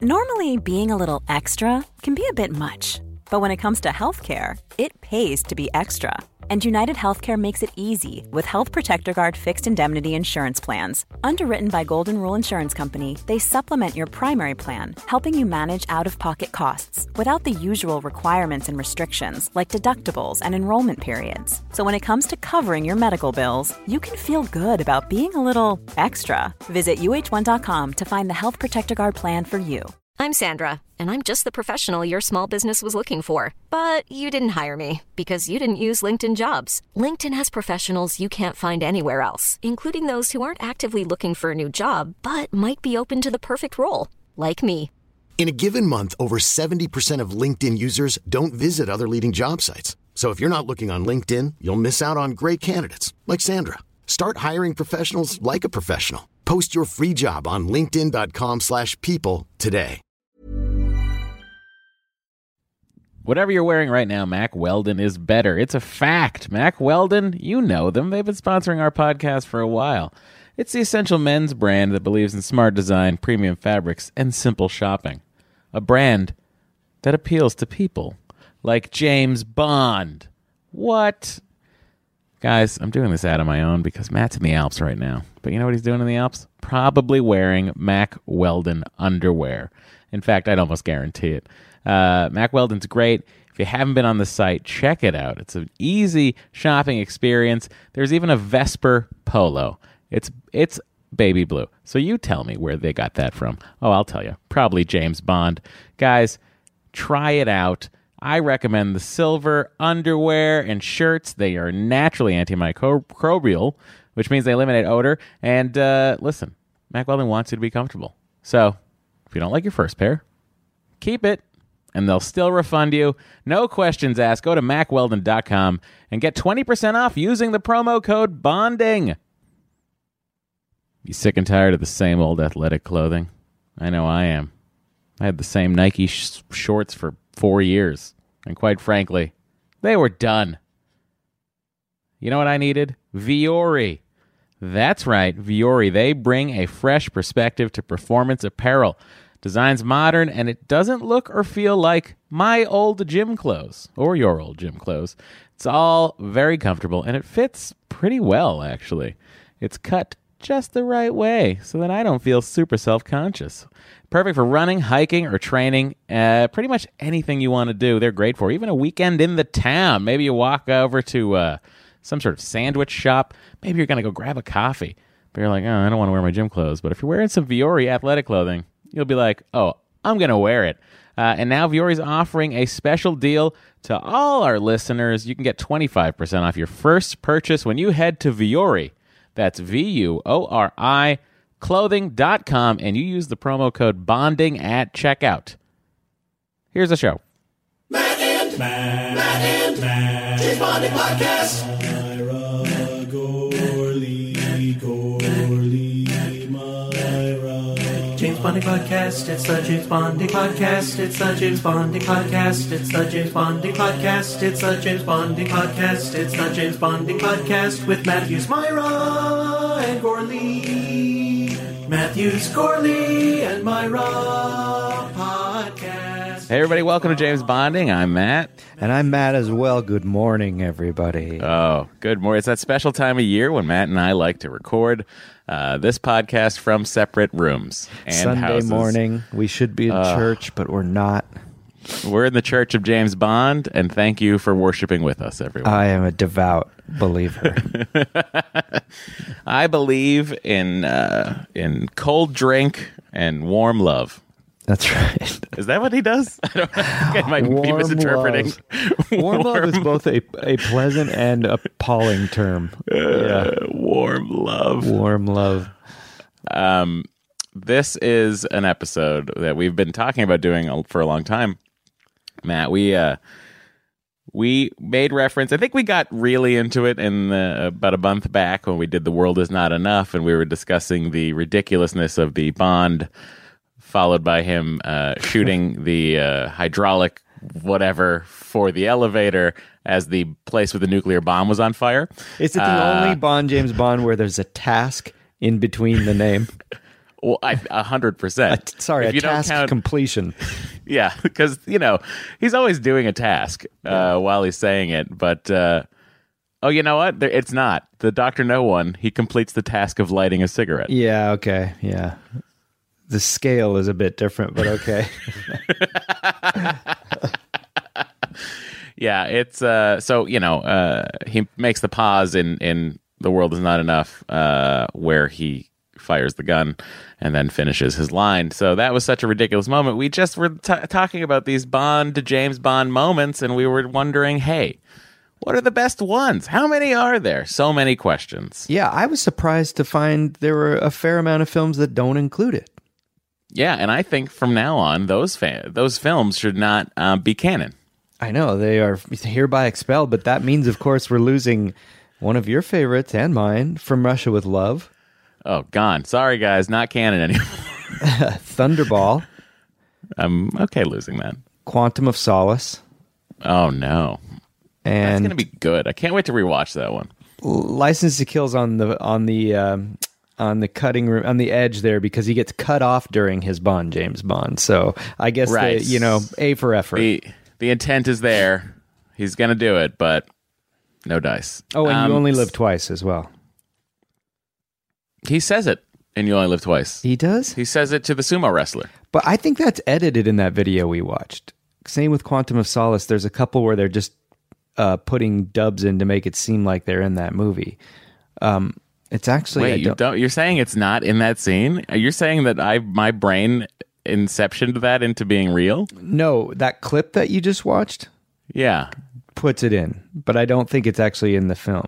Normally, being a little extra can be a bit much, but when it comes to healthcare, it pays to be extra. And United Healthcare makes it easy with Health Protector Guard fixed indemnity insurance plans. Underwritten by Golden Rule Insurance Company, they supplement your primary plan, helping you manage out-of-pocket costs without the usual requirements and restrictions like deductibles and enrollment periods. So when it comes to covering your medical bills, you can feel good about being a little extra. Visit uh1.com to find the Health Protector Guard plan for you. I'm Sandra, and I'm just the professional your small business was looking for. But you didn't hire me because you didn't use LinkedIn Jobs. LinkedIn has professionals you can't find anywhere else, including those who aren't actively looking for a new job, but might be open to the perfect role, like me. In a given month, over 70% of LinkedIn users don't visit other leading job sites. So if you're not looking on LinkedIn, you'll miss out on great candidates like Sandra. Start hiring professionals like a professional. Post your free job on linkedin.com/people today. Whatever you're wearing right now, Mack Weldon is better. It's a fact. Mack Weldon, you know them. They've been sponsoring our podcast for a while. It's the essential men's brand that believes in smart design, premium fabrics, and simple shopping. A brand that appeals to people like James Bond. What? Guys, I'm doing this ad on my own because Matt's in the Alps right now. But you know what he's doing in the Alps? Probably wearing Mack Weldon underwear. In fact, I'd almost guarantee it. Mack Weldon's great. If you haven't been on the site, check it out. It's an easy shopping experience. There's even a Vesper polo. It's baby blue. So you tell me where they got that from. Oh, I'll tell you. Probably James Bond. Guys, try it out. I recommend the silver underwear and shirts. They are naturally antimicrobial, which means they eliminate odor. And listen, Mack Weldon wants you to be comfortable. So if you don't like your first pair, keep it, and they'll still refund you. No questions asked. Go to MackWeldon.com and get 20% off using the promo code BONDING. You sick and tired of the same old athletic clothing? I know I am. I had the same Nike shorts for 4 years, and quite frankly, they were done. You know what I needed? Vuori. That's right, Vuori. They bring a fresh perspective to performance apparel. Design's modern, and it doesn't look or feel like my old gym clothes or your old gym clothes. It's all very comfortable, and it fits pretty well, actually. It's cut just the right way so that I don't feel super self-conscious. Perfect for running, hiking, or training. Pretty much anything you want to do, they're great for. Even a weekend in the town. Maybe you walk over to some sort of sandwich shop. Maybe you're going to go grab a coffee. But you're like, oh, I don't want to wear my gym clothes. But if you're wearing some Vuori athletic clothing, you'll be like, oh, I'm going to wear it. And now Vuori's offering a special deal to all our listeners. You can get 25% off your first purchase when you head to Vuori. That's VUORI clothing.com, and you use the promo code BONDING at checkout. Here's the show. Matt and James Bonding Podcast. Myra Gorley, Myra. James Bonding Podcast. It's the James Bonding Podcast. It's the James Bonding Podcast. It's the James Bonding Podcast. It's the James Bonding Podcast. It's the James Bonding Podcast with Matthews, Myra, and Gorley. Matthews, Gorley, and Myra Podcast. Hey, everybody. Welcome to James Bonding. I'm Matt. And I'm Matt as well. Good morning, everybody. Oh, good morning. It's that special time of year when Matt and I like to record this podcast from separate rooms and Sunday houses. morning. We should be in church, but we're not. We're in the Church of James Bond, and thank you for worshiping with us, everyone. I am a devout believer. I believe in cold drink and warm love. That's right. Is that what he does? I think I might be misinterpreting. Warm love is both a pleasant and appalling term. Warm love. Warm love. This is an episode that we've been talking about doing for a long time. Matt, we made reference. I think we got really into it in about a month back when we did The World Is Not Enough, and we were discussing the ridiculousness of the Bond, followed by him shooting the hydraulic whatever for the elevator as the place with the nuclear bomb was on fire. Is it the only James Bond where there's a task in between the name? Well, 100%. Sorry, If a you don't task count- completion. Yeah, because, he's always doing a task while he's saying it. But, you know what? It's not. The Dr. No one, he completes the task of lighting a cigarette. Yeah, okay, yeah. The scale is a bit different, but okay. Yeah, it's so he makes the pause in The World Is Not Enough, where he fires the gun and then finishes his line. So that was such a ridiculous moment. We just were talking about these Bond to James Bond moments, and we were wondering, hey, what are the best ones? How many are there? So many questions. Yeah, I was surprised to find there were a fair amount of films that don't include it. Yeah, and I think from now on, those films should not be canon. I know, they are hereby expelled, but that means, of course, we're losing one of your favorites and mine, From Russia with Love. Oh, gone. Sorry, guys, not canon anymore. Thunderball. I'm okay losing that. Quantum of Solace. Oh, no. That's And going to be good. I can't wait to rewatch that one. License to Kill's on the cutting room, on the edge there, because he gets cut off during his Bond, James Bond. So I guess, Right. A for effort. The intent is there. He's going to do it, but no dice. Oh, and You Only Live Twice as well. He says it in You Only Live Twice. He does? He says it to the sumo wrestler. But I think that's edited in that video we watched. Same with Quantum of Solace. There's a couple where they're just putting dubs in to make it seem like they're in that movie. It's actually... Wait, you're saying it's not in that scene? You're saying that my brain inceptioned that into being real? No, that clip that you just watched Yeah. puts it in, but I don't think it's actually in the film.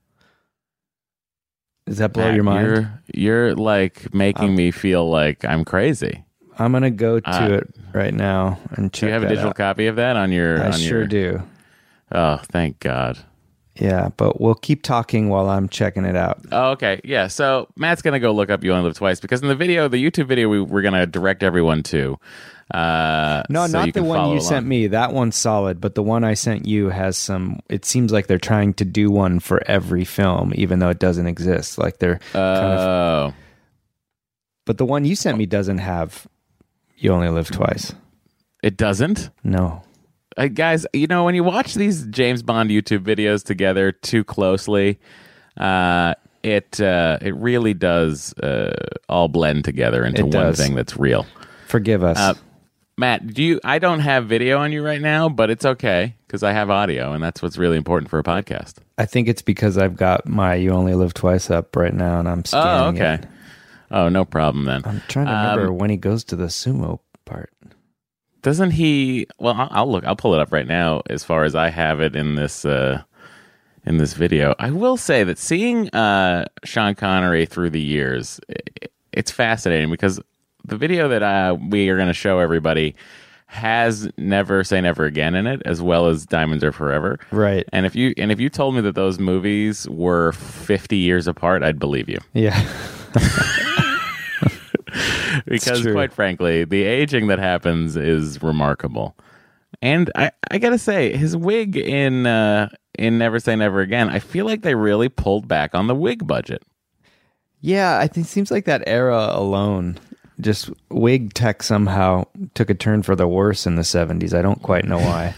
Does that blow Matt, your mind? You're like making me feel like I'm crazy. I'm going to go to it right now and check Do you have a that digital out. copy of that on your... I sure do. Oh, thank God. Yeah, but we'll keep talking while I'm checking it out. Oh, okay. Yeah. So Matt's going to go look up You Only Live Twice, because in the YouTube video we're going to direct everyone to. No, so not you the can one follow you along. sent me. That one's solid, but the one I sent you has some... It seems like they're trying to do one for every film, even though it doesn't exist. Like they're kind of... Oh. But the one you sent me doesn't have You Only Live Twice. It doesn't? No. Guys, when you watch these James Bond YouTube videos together too closely, it really does all blend together into It one does. thing that's real. Forgive us. Matt, I don't have video on you right now, but it's okay because I have audio, and that's what's really important for a podcast. I think it's because I've got my You Only Live Twice up right now, and I'm scanning okay. it. Oh, no problem then. I'm trying to remember when he goes to the sumo part. Doesn't he? Well, I'll look. I'll pull it up right now. As far as I have it in this video, I will say that seeing Sean Connery through the years, it's fascinating because the video that we are going to show everybody has Never Say Never Again in it, as well as Diamonds Are Forever. Right. And if you told me that those movies were 50 years apart, I'd believe you. Yeah. Because true. quite frankly, the aging that happens is remarkable. And I gotta say, his wig in Never Say Never Again, I feel like they really pulled back on the wig budget. Yeah, I think it seems like that era alone, just wig tech somehow took a turn for the worse in the 70s. I don't quite know why.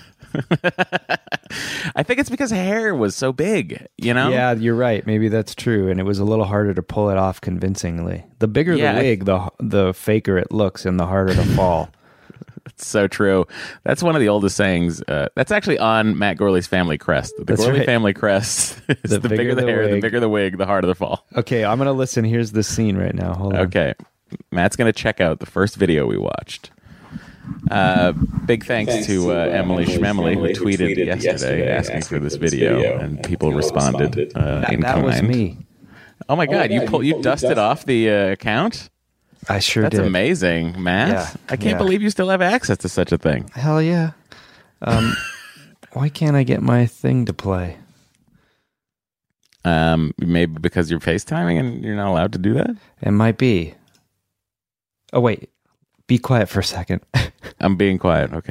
I think it's because hair was so big, Yeah, you're right. Maybe that's true. And it was a little harder to pull it off convincingly. The bigger Yeah, the wig, the faker it looks and the harder to fall. It's so true. That's one of the oldest sayings. That's actually on Matt Gorley's family crest. The That's Gorley right. family crest is the bigger the hair, the wig. bigger the wig, the harder the fall. Okay, I'm going to listen. Here's the scene right now. Hold on. Okay. Matt's going to check out the first video we watched. Big thanks to Emily Schmemily, who tweeted yesterday asking for this video, and people responded in That kind. was me. Oh my God! You dusted off the account? I sure That's did. amazing, Matt. Yeah, I can't yeah. believe you still have access to such a thing. Hell yeah. Why can't I get my thing to play? Maybe because you're FaceTiming and you're not allowed to do that. It might be. Oh, wait. Be quiet for a second. I'm being quiet. Okay.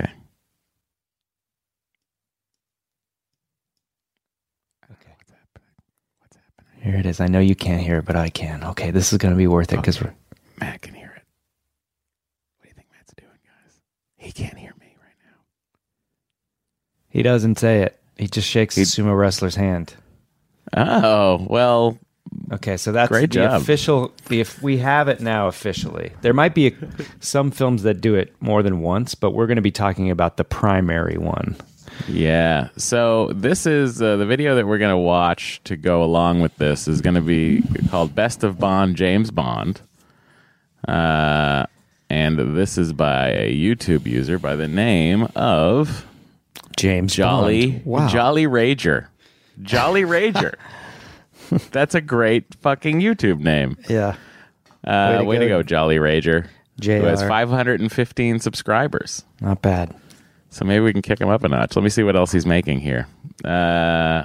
Okay. Here it is. I know you can't hear it, but I can. Okay, this is going to be worth it because we're... Matt can hear He doesn't say it. He just shakes the sumo wrestler's hand. Oh, well. Okay, so that's Great the job. official. If we have it now officially, there might be some films that do it more than once, but we're going to be talking about the primary one. Yeah. So this is the video that we're going to watch to go along with this is going to be called Best of Bond, James Bond. And this is by a YouTube user by the name of James Jolly Bond. Wow. Jolly Rager. Jolly Rager. That's a great fucking YouTube name. Yeah. Way to go, Jolly Rager. JR. Who has 515 subscribers. Not bad. So maybe we can kick him up a notch. Let me see what else he's making here. A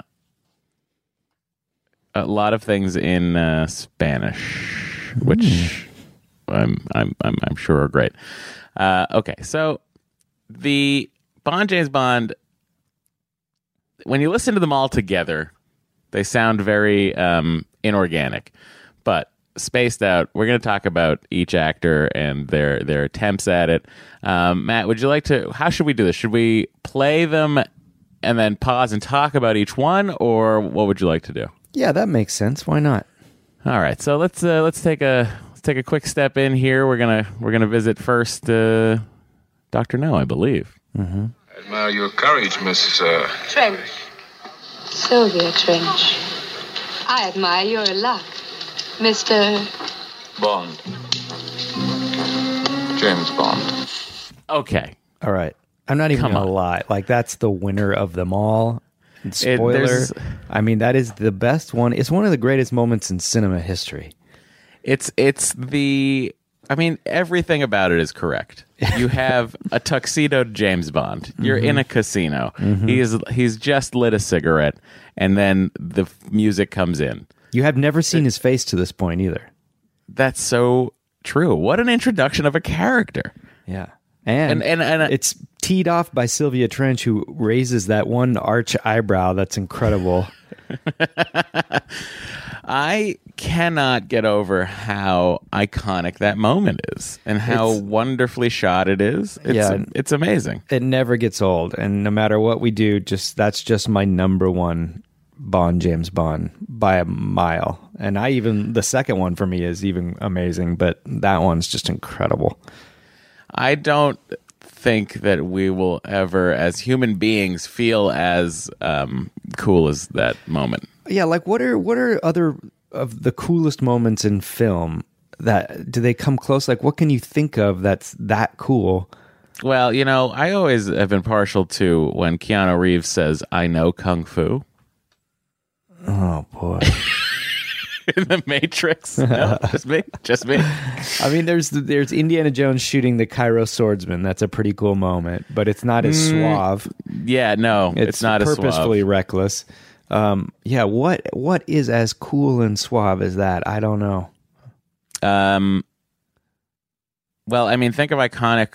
lot of things in Spanish, which I'm sure are great. Okay, so the James Bond. When you listen to them all together, they sound very inorganic, but spaced out. We're going to talk about each actor and their attempts at it. Matt, would you like to? How should we do this? Should we play them and then pause and talk about each one, or what would you like to do? Yeah, that makes sense. Why not? All right, so let's take a quick step in here. We're gonna visit first Dr. No, I believe. I admire your courage, Miss... Trench. Sylvia Trench. I admire your luck, Mr. Bond. James Bond. Okay. All right. I'm not even Come going to on. lie. Like, that's the winner of them all. Spoiler. there's- I mean, that is the best one. It's one of the greatest moments in cinema history. It's the. I mean, everything about it is correct. You have a tuxedoed James Bond. You're in a casino. He's just lit a cigarette, and then the music comes in. You have never seen his face to this point either. That's so true. What an introduction of a character. Yeah. And And it's teed off by Sylvia Trench, who raises that one arch eyebrow that's incredible. I cannot get over how iconic that moment is and how wonderfully shot it is. It's amazing. It never gets old. And no matter what we do, that's just my number one James Bond by a mile. And the second one for me is even amazing, but that one's just incredible. I don't think that we will ever, as human beings, feel as cool as that moment. Yeah, like what are other of the coolest moments in film? Do they come close? Like, what can you think of that's that cool? Well, I always have been partial to when Keanu Reeves says, "I know Kung Fu." Oh boy. In the Matrix. No, just me. I mean, there's Indiana Jones shooting the Cairo swordsman. That's a pretty cool moment, but it's not as suave. Yeah, no, it's not as purposefully suave. reckless. Yeah, what is as cool and suave as that? I don't know. Well, I mean, think of iconic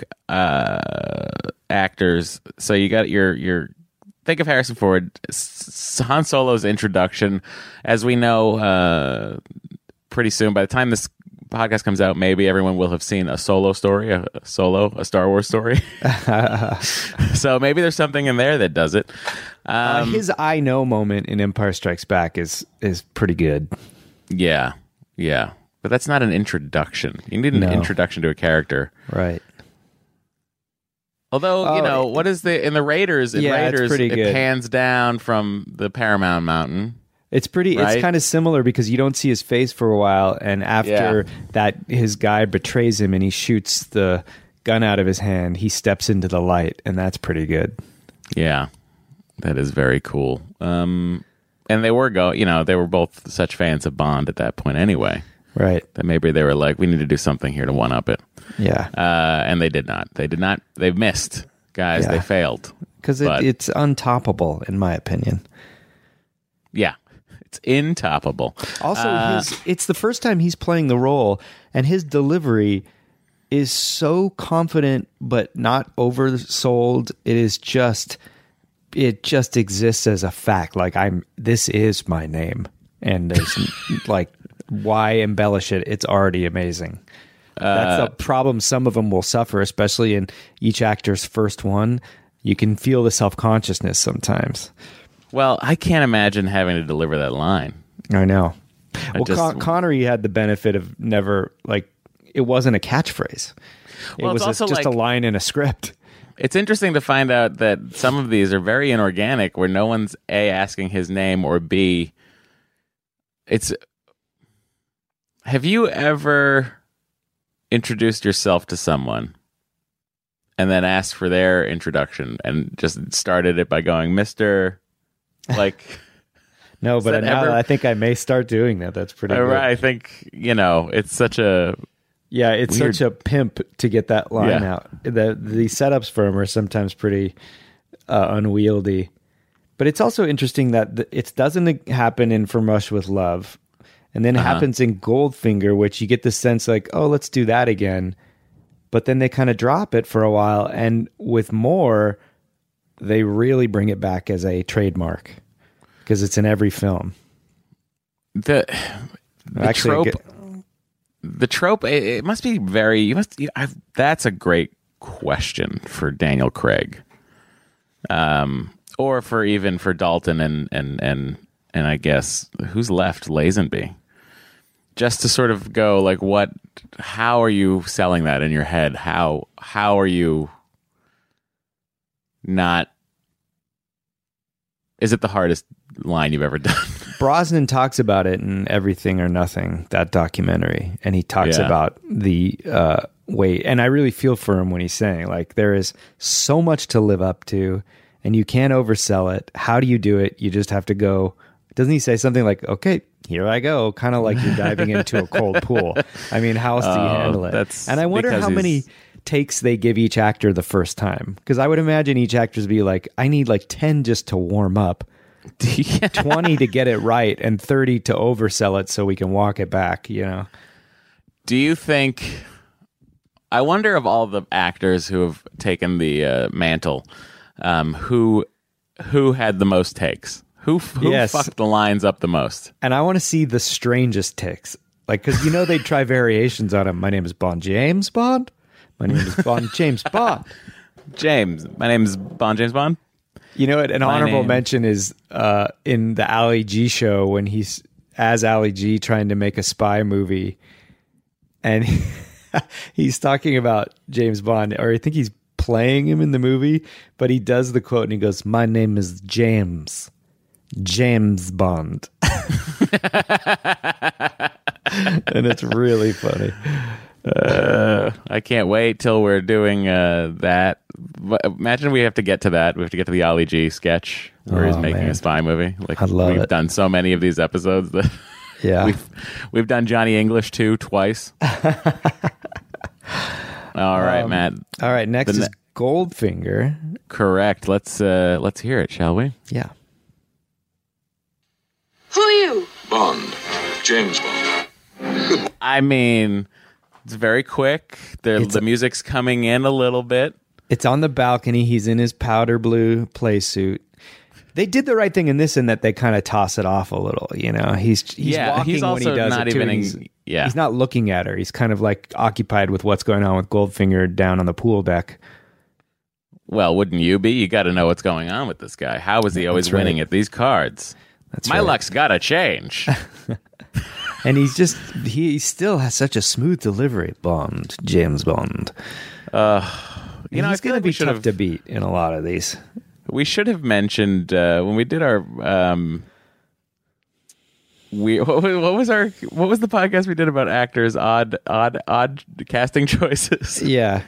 actors. So you got your think of Harrison Ford, Han Solo's introduction. As we know, pretty soon, by the time this podcast comes out, maybe everyone will have seen a Solo story, a Star Wars story. So maybe there's something in there that does it. His "I know" moment in Empire Strikes Back is pretty good. Yeah, but that's not an introduction. You need an introduction to a character, right? Although, what is in the Raiders? In Raiders, it's pretty good. It pans down from the Paramount Mountain. It's pretty. Right? It's kind of similar because you don't see his face for a while, and after that, his guy betrays him and he shoots the gun out of his hand. He steps into the light, and that's pretty good. Yeah, that is very cool. And they were they were both such fans of Bond at that point, anyway. Right. That maybe they were like, we need to do something here to one up it. Yeah. And they did not. They missed, guys. Yeah. They failed Because it's untoppable, in my opinion. Yeah. It's intoppable. Also, it's the first time he's playing the role, and his delivery is so confident but not oversold. It just exists as a fact. Like, this is my name, and there's like, why embellish it? It's already amazing. That's the problem some of them will suffer, especially in each actor's first one. You can feel the self-consciousness sometimes. Well, I can't imagine having to deliver that line. I know. Connery had the benefit of never, like, it wasn't a catchphrase. Well, it was also just a line in a script. It's interesting to find out that some of these are very inorganic, where no one's A, asking his name, or B, have you ever introduced yourself to someone and then asked for their introduction and just started it by going, Mr. Like... No, but now I think I may start doing that. That's pretty good. I think, it's such a... Yeah, it's weird. such a pimp to get that line out. The setups for him are sometimes pretty unwieldy. But it's also interesting that it doesn't happen in From Russia with Love. And then it happens in Goldfinger, which you get the sense like, oh, let's do that again. But then they kind of drop it for a while. And with More, they really bring it back as a trademark. Because it's in every film. The trope, it must be that's a great question for Daniel Craig. Or for Dalton and I guess, who's left? Lazenby. Just to sort of go, like, how are you selling that in your head? How are you not... Is it the hardest line you've ever done? Brosnan talks about it in Everything or Nothing, that documentary, and he talks about the way, and I really feel for him when he's saying, like, there is so much to live up to, and you can't oversell it. How do you do it? You just have to go. Doesn't he say something like, okay, here I go, kind of like you're diving into a cold pool? I mean, how else do you handle it? And I wonder how many takes they give each actor the first time, because I would imagine each actor's be like, I need like 10 just to warm up, 20 to get it right, and 30 to oversell it so we can walk it back. Do you think, I wonder, of all the actors who have taken the mantle, who had the most takes, who fucked the lines up the most? And I want to see the strangest takes, like, because they try variations on him. My name is Bond James Bond. My name is Bond James Bond. My name is Bond James Bond. You know what? An honorable mention is in the Ali G show, when he's as Ali G trying to make a spy movie, and he's talking about James Bond, or I think he's playing him in the movie, but he does the quote and he goes, "My name is James Bond," and it's really funny. I can't wait till we're doing that. Imagine we have to get to that. We have to get to the Ali G sketch where he's making a spy movie. Like, we've done so many of these episodes that we've done Johnny English too twice. All right, Matt. All right, next is Goldfinger. Correct. Let's hear it, shall we? Yeah. Who are you? Bond. James Bond. I mean, it's very quick. The music's coming in a little bit. It's on the balcony. He's in his powder blue play suit. They did the right thing in this, in that they kind of toss it off a little. He's walking he's also when he does not it too. even. He's not looking at her. He's kind of like occupied with what's going on with Goldfinger down on the pool deck. Well, wouldn't you be? You got to know what's going on with this guy. How is he always winning at these cards? My luck's got to change. And he still has such a smooth delivery. Bond, James Bond. He's going to be tough to beat in a lot of these. We should have mentioned when we did our what was the podcast we did about actors' odd casting choices? Yeah.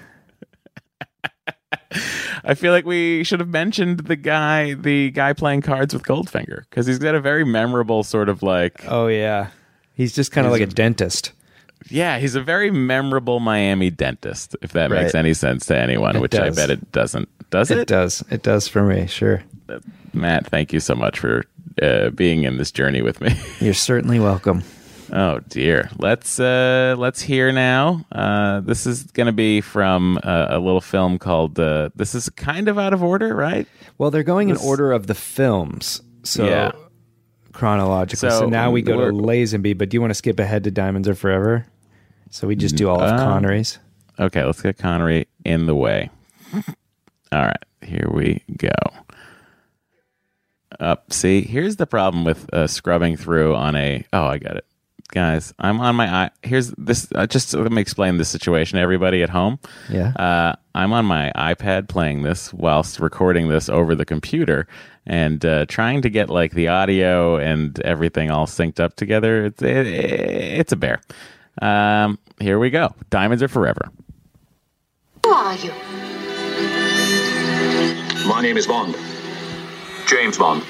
I feel like we should have mentioned the guy playing cards with Goldfinger, because he's got a very memorable sort of like. Oh yeah, he's just kind of like a dentist. Yeah, he's a very memorable Miami dentist, if that makes any sense to anyone, I bet it doesn't. Does it? It does. It does for me, sure. Matt, thank you so much for being in this journey with me. You're certainly welcome. Oh dear. Let's hear now. This is going to be from a little film called. This is kind of out of order, right? Well, they're going in order of the films, so chronological. So now we go to Lazenby. But do you want to skip ahead to Diamonds Are Forever? So we just do all of Connery's. Okay, let's get Connery in the way. All right, Here we go. See, here's the problem with scrubbing through on a... Oh, I got it. Guys, I'm on my... Here's this... just let me explain this situation to everybody at home. Yeah. I'm on my iPad playing this whilst recording this over the computer and trying to get like the audio and everything all synced up together. It's a bear. Here we go. Diamonds Are Forever. Who are you? My name is Bond. James Bond.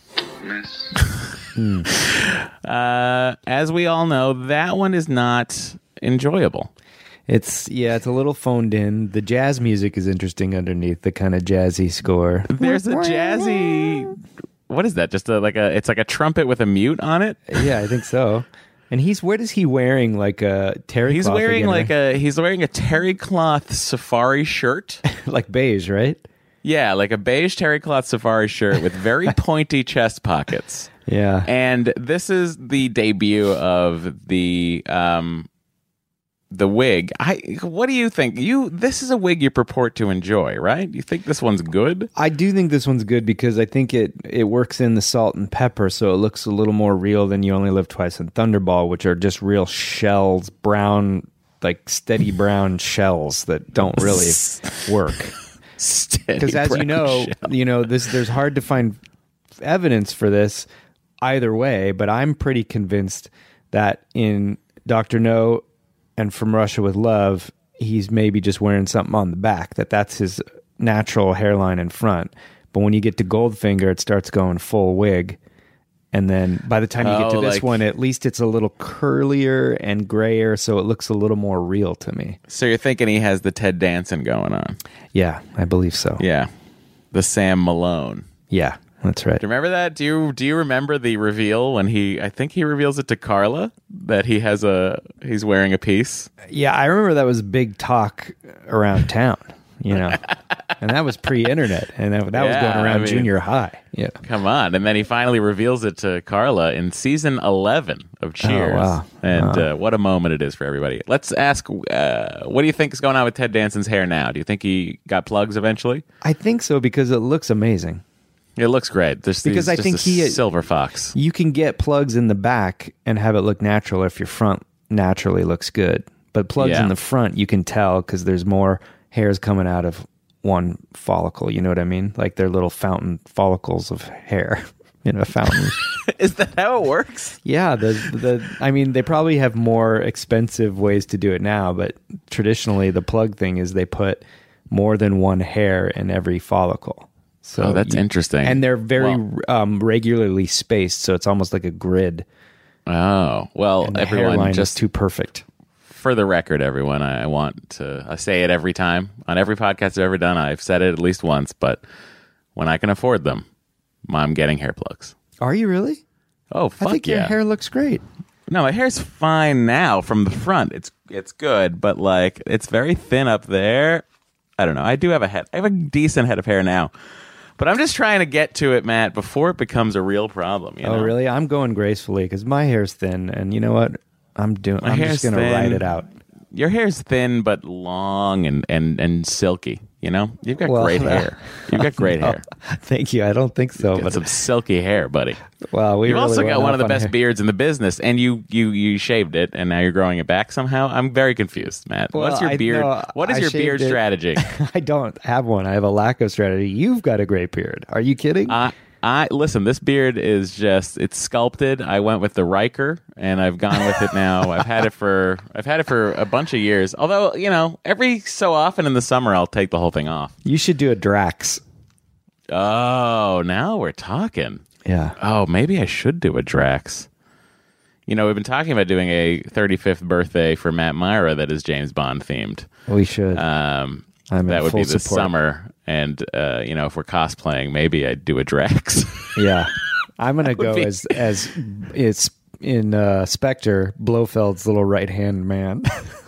As we all know, that one is not enjoyable. It's a little phoned in. The jazz music is interesting underneath the kind of jazzy score. There's a jazzy... What is that? Just it's like a trumpet with a mute on it? Yeah, I think so. And what is he wearing? Like a terry He's cloth wearing again, he's wearing a terry cloth safari shirt. like beige, right? Yeah, like a beige terry cloth safari shirt with very pointy chest pockets. Yeah. And this is the debut of the wig. What do you think? This is a wig you purport to enjoy, right? You think this one's good? I do think this one's good because I think it works in the salt and pepper, so it looks a little more real than You Only Live Twice and Thunderball, which are just real shells, brown, like steady brown shells that don't really work. Because as you know, there's hard to find evidence for this either way, but I'm pretty convinced that in Dr. No and From Russia with Love, he's maybe just wearing something on the back, that's his natural hairline in front. But when you get to Goldfinger, it starts going full wig. And then by the time you get to this one, at least it's a little curlier and grayer, so it looks a little more real to me. So you're thinking he has the Ted Danson going on? Yeah, I believe so. Yeah. The Sam Malone. Yeah, that's right. Do you remember that? Do you remember the reveal when I think he reveals it to Carla that he's wearing a piece? Yeah, I remember that was big talk around town, and that was pre-internet, and that was going around junior high. Yeah, come on. And then he finally reveals it to Carla in season 11 of Cheers. Oh, wow. And what a moment it is for everybody. Let's ask, what do you think is going on with Ted Danson's hair now? Do you think he got plugs eventually? I think so, because it looks amazing. It looks great. Because I think silver fox. You can get plugs in the back and have it look natural if your front naturally looks good. But plugs in the front, you can tell because there's more hairs coming out of one follicle. You know what I mean? Like they're little fountain follicles of hair in a fountain. Is that how it works? Yeah. They probably have more expensive ways to do it now, but traditionally the plug thing is they put more than one hair in every follicle. So that's interesting. And they're very regularly spaced, so it's almost like a grid. Oh, well, and the everyone hairline just is too perfect. For the record, everyone, I say it every time. On every podcast I've ever done, I've said it at least once, but when I can afford them, I'm getting hair plugs. Are you really? Oh, fuck yeah. I think your hair looks great. No, my hair's fine now from the front. It's good, but like it's very thin up there. I don't know. I do have a head. I have a decent head of hair now. But I'm just trying to get to it, Matt, before it becomes a real problem. Oh, really? I'm going gracefully because my hair's thin, and you know what? I'm just going to ride it out. Your hair's thin but long and silky. You've got great hair. You've got great hair. Thank you. I don't think so, but some silky hair, buddy. Well, you've also got one of the best beards in the business, and you shaved it, and now you're growing it back somehow. I'm very confused, Matt. Well, what's your beard? What is your beard strategy? I don't have one. I have a lack of strategy. You've got a great beard. Are you kidding? Listen, this beard is it's sculpted. I went with the Riker, and I've gone with it now. I've had it for a bunch of years. Although, every so often in the summer, I'll take the whole thing off. You should do a Drax. Oh, now we're talking. Yeah. Oh, maybe I should do a Drax. We've been talking about doing a 35th birthday for Matt Myra that is James Bond themed. We should. That would be this summer. And, if we're cosplaying, maybe I'd do a Drax. Yeah. I'm going to go as it's in Spectre, Blofeld's little right-hand man.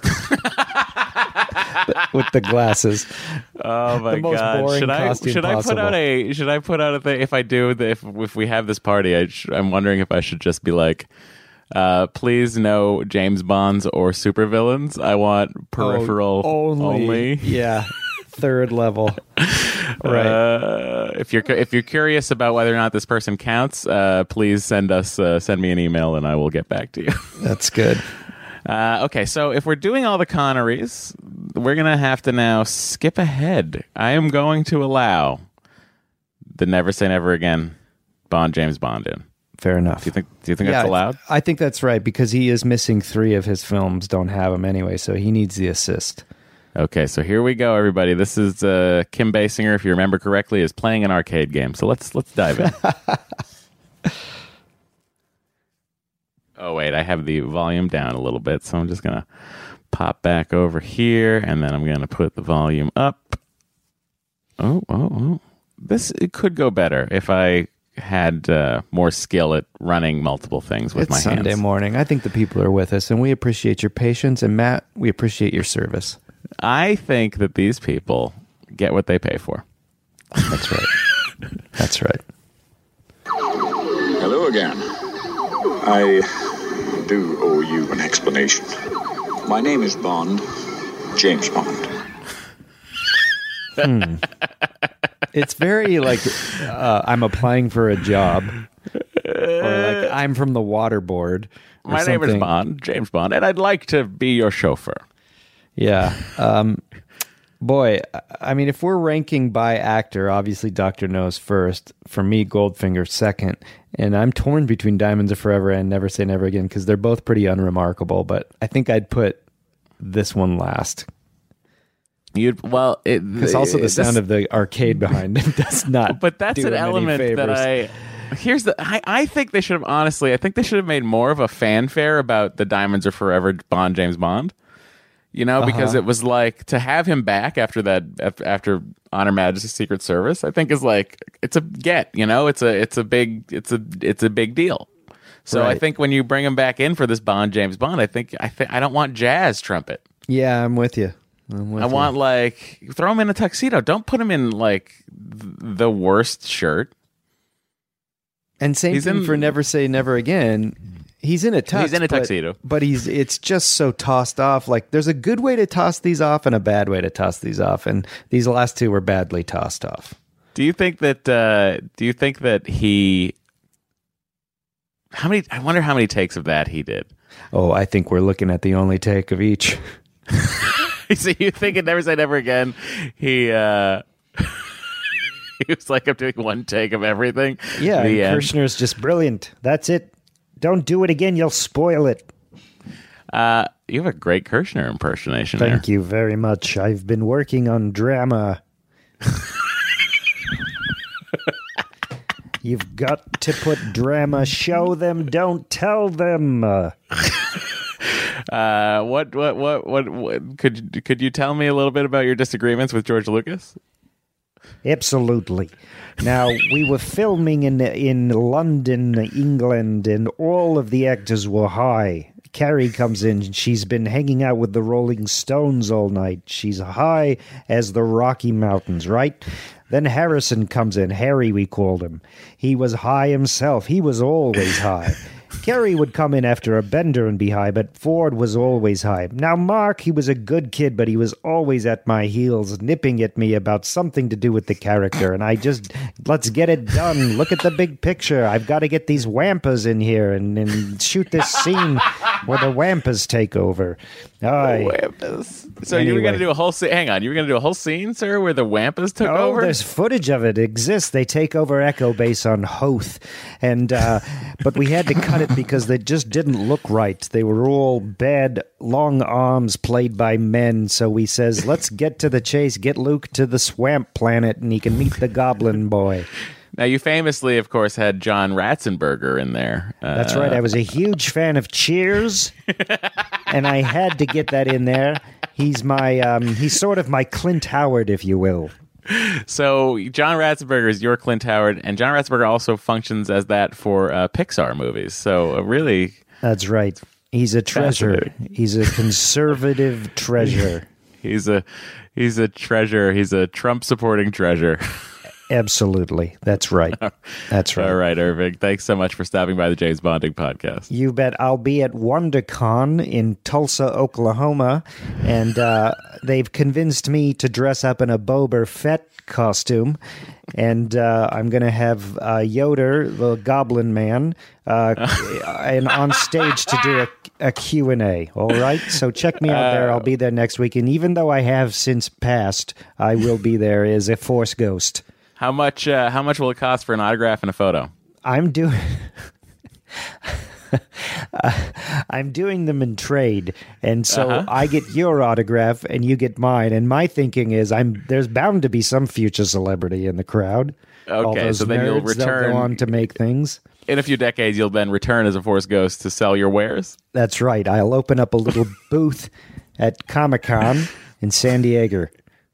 With the glasses. Oh my the most god! Boring should I put out a thing? If I do, if we have this party, I'm wondering if I should just be like, please no James Bonds or supervillains. I want peripheral only. Yeah, third level. Right. If you're curious about whether or not this person counts, please send me an email and I will get back to you. That's good. Okay, so if we're doing all the Connerys, we're gonna have to now skip ahead. I am going to allow the Never Say Never Again James Bond in. Fair enough. Do you think that's allowed? I think that's right, because he is missing 3 of his films. Don't have him anyway, so he needs the assist. Okay, so here we go, everybody. This is Kim Basinger, if you remember correctly, is playing an arcade game. So let's dive in. Oh, wait, I have the volume down a little bit, so I'm just going to pop back over here, and then I'm going to put the volume up. Oh. It could go better if I had more skill at running multiple things with my hands. It's Sunday morning. I think the people are with us, and we appreciate your patience. And Matt, we appreciate your service. I think that these people get what they pay for. That's right. That's right. Hello again. I do owe you an explanation. My name is Bond, James Bond. It's very like I'm applying for a job, or like I'm from the water board. My name is Bond, James Bond, and I'd like to be your chauffeur. Yeah. Boy, I mean, if we're ranking by actor, obviously Dr. No's first. For me, Goldfinger second. And I'm torn between Diamonds Are Forever and Never Say Never Again, because they're both pretty unremarkable. But I think I'd put this one last. Because also the sound of the arcade behind it does not. But that's an element that I think they should have, honestly, I think they should have made more of a fanfare about the Diamonds Are Forever Bond, James Bond. You know, because it was like, to have him back after Honor Majesty's Secret Service, I think is like, it's a get, you know, it's a big deal. So right. I think when you bring him back in for this Bond, James Bond, I don't want jazz trumpet. Yeah, I'm with you. I want, like, throw him in a tuxedo. Don't put him in, like, the worst shirt. And same thing for Never Say Never Again. He's in a tux. He's in a tuxedo. But it's just so tossed off. Like, there's a good way to toss these off and a bad way to toss these off. And these last two were badly tossed off. Do you think that he... I wonder how many takes of that he did. Oh, I think we're looking at the only take of each. So you think in Never Say Never Again, he was like, I'm doing one take of everything? Yeah, Kirshner's just brilliant. That's it. Don't do it again, you'll spoil it. You have a great Kirshner impersonation. Thank you very much. I've been working on drama. You've got to put drama. Show them, don't tell them. What could you tell me a little bit about your disagreements with George Lucas? Absolutely. Now, we were filming in London, England, and all of the actors were high. Carrie comes in. She's been hanging out with the Rolling Stones all night. She's high as the Rocky Mountains, right? Then Harrison comes in. Harry, we called him. He was high himself. He was always high. Carrie would come in after a bender and be high, but Ford was always high. Now, Mark, he was a good kid, but he was always at my heels, nipping at me about something to do with the character, and let's get it done. Look at the big picture. I've got to get these Wampas in here and shoot this scene where the Wampas take over. Wampas. So anyway. You were going to do a whole scene? Hang on, you were going to do a whole scene, sir, where the Wampas took over? Oh, there's footage of it. Exists. They take over Echo Base on Hoth, and but we had to cut it because they just didn't look right. They were all bad, long arms played by men. So we says, let's get to the chase. Get Luke to the swamp planet, and he can meet the Goblin Boy. Now, you famously, of course, had John Ratzenberger in there. That's right. I was a huge fan of Cheers, and I had to get that in there. He's he's sort of my Clint Howard, if you will. So John Ratzenberger is your Clint Howard, and John Ratzenberger also functions as that for Pixar movies. So really... That's right. He's a treasure. He's a conservative treasure. He's a treasure. He's a Trump-supporting treasure. Absolutely. That's right. That's right. All right, Irving. Thanks so much for stopping by the James Bonding podcast. You bet. I'll be at WonderCon in Tulsa, Oklahoma, and they've convinced me to dress up in a Boba Fett costume, and I'm going to have Yoder, the Goblin Man, and on stage to do a Q&A. All right? So check me out there. I'll be there next week, and even though I have since passed, I will be there as a Force ghost. How much will it cost for an autograph and a photo? I'm doing them in trade, and so I get your autograph and you get mine. And my thinking is, there's bound to be some future celebrity in the crowd. All Okay, those so then you'll nerds, they'll return go on to make things. In a few decades. You'll then return as a Force ghost to sell your wares. That's right. I'll open up a little booth at Comic-Con in San Diego.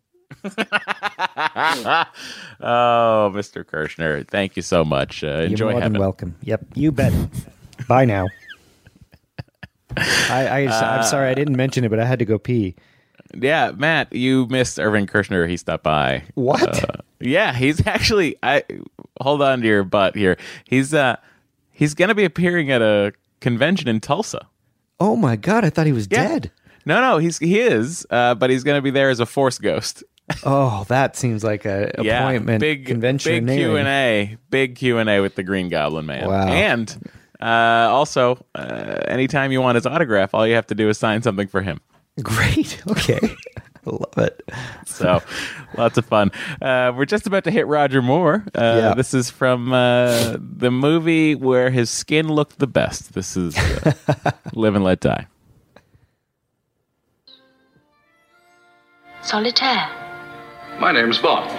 Oh, Mr. Kirshner, thank you so much. Enjoy You're more heaven. than welcome. Yep, you bet. Bye now. I'm sorry I didn't mention it, but I had to go pee. Yeah, Matt, you missed Irving Kirshner. He stopped by. What? Yeah, he's actually. Hold on to your butt here. He's going to be appearing at a convention in Tulsa. Oh my God! I thought he was dead. No, he is, but he's going to be there as a Force ghost. Oh, that seems like a appointment. Convention big Q&A, big Q&A with the Green Goblin Man. Wow. And also, anytime you want his autograph, all you have to do is sign something for him. Great. Okay. I love it. So, lots of fun. We're just about to hit Roger Moore. Yeah. This is from the movie where his skin looked the best. This is Live and Let Die. Solitaire. My name's Bond.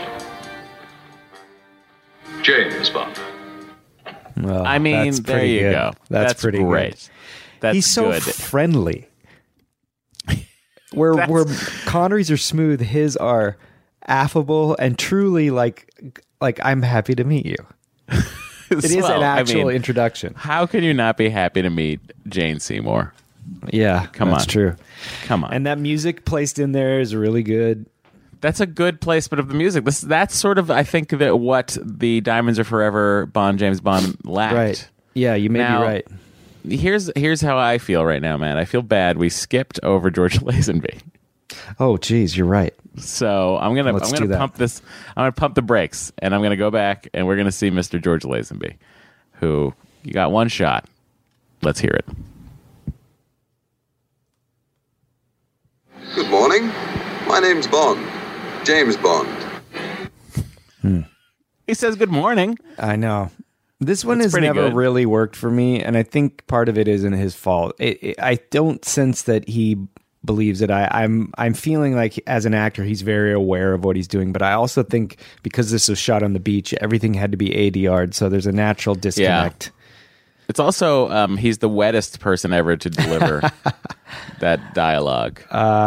James Bond. Well, I mean, that's there pretty you good. go. That's pretty great. good. That's He's so good. friendly. Where Connery's are smooth, his are affable and truly like I'm happy to meet you. It is an actual introduction. How can you not be happy to meet Jane Seymour? Yeah, Come that's on. true. Come on. And that music placed in there is really good. That's a good placement of the music. That's sort of, I think, that what the Diamonds Are Forever James Bond lacked. Right. Yeah, you may be right. Here's how I feel right now, man. I feel bad. We skipped over George Lazenby. Oh, geez, you're right. So I'm gonna pump this. I'm gonna pump the brakes, and I'm gonna go back, and we're gonna see Mr. George Lazenby, who you got one shot. Let's hear it. Good morning. My name's Bond. James Bond. He says good morning. I know. This one That's has pretty never good. really worked for me, and I think part of it isn't his fault. I don't sense that he believes it. I'm feeling like as an actor, he's very aware of what he's doing, but I also think because this was shot on the beach, everything had to be ADR'd, so there's a natural disconnect. It's also he's the wettest person ever to deliver that dialogue.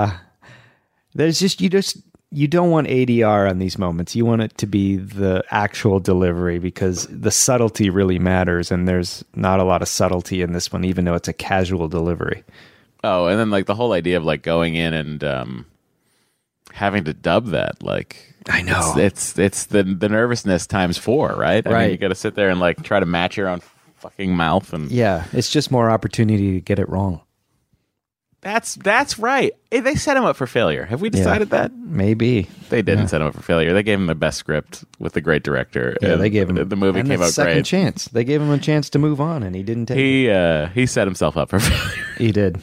You don't want ADR on these moments. You want it to be the actual delivery because the subtlety really matters, and there's not a lot of subtlety in this one, even though it's a casual delivery. Oh, and then like the whole idea of like going in and having to dub that, like I know it's the nervousness times 4, right? I Right. mean, you got to sit there and like try to match your own fucking mouth, and Yeah, it's just more opportunity to get it wrong. that's right. Hey, they set him up for failure. Have we decided that? Maybe They didn't set him up for failure. They gave him the best script with the great director. Yeah, and they gave him the movie and came a out second great. chance. They gave him a chance to move on, and he didn't take it. He set himself up for failure. He did.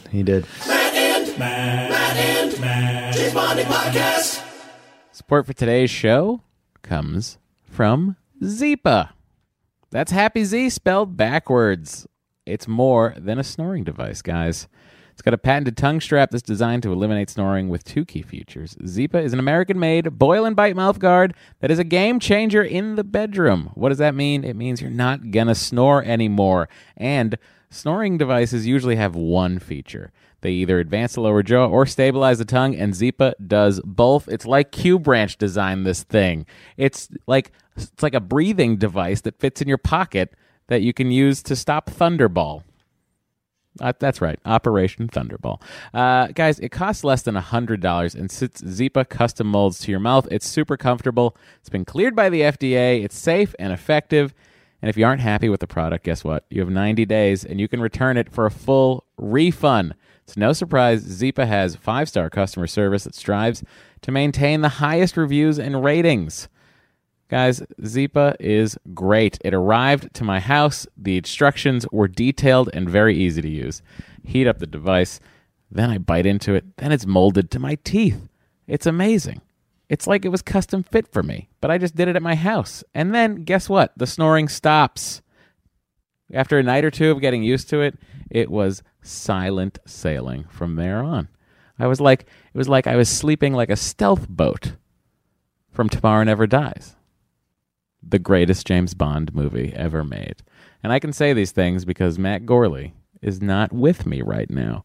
Matt, James Bonding Podcast. Support for today's show comes from Zeepa. That's Happy Z spelled backwards. It's more than a snoring device, guys. It's got a patented tongue strap that's designed to eliminate snoring with 2 key features. Zeepa is an American-made boil and bite mouth guard that is a game changer in the bedroom. What does that mean? It means you're not gonna snore anymore. And snoring devices usually have one feature. They either advance the lower jaw or stabilize the tongue, and Zeepa does both. It's like Q Branch designed this thing. It's like a breathing device that fits in your pocket that you can use to stop Thunderball. That's right, Operation Thunderball. Guys, it costs less than $100 and sits Zipa custom molds to your mouth. It's super comfortable. It's been cleared by the FDA. It's safe and effective. And if you aren't happy with the product, guess what? You have 90 days, and you can return it for a full refund. It's no surprise Zipa has 5-star customer service that strives to maintain the highest reviews and ratings. Guys, Zipa is great. It arrived to my house. The instructions were detailed and very easy to use. Heat up the device, then I bite into it, then it's molded to my teeth. It's amazing. It's like it was custom fit for me, but I just did it at my house. And then, guess what? The snoring stops. After a night or two of getting used to it, it was silent sailing from there on. It was like I was sleeping like a stealth boat from Tomorrow Never Dies. The greatest James Bond movie ever made. And I can say these things because Matt Gorley is not with me right now.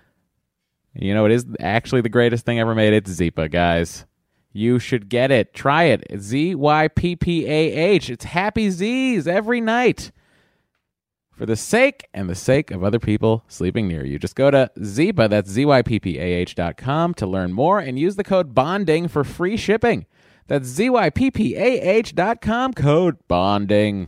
You know, it is actually the greatest thing ever made. It's Zipa, guys. You should get it. Try it. It's ZYPPAH. It's happy Z's every night. For the sake and the sake of other people sleeping near you. Just go to Zipa, that's ZYPPAH.com to learn more and use the code BONDING for free shipping. That's ZYPPAH.com, code BONDING.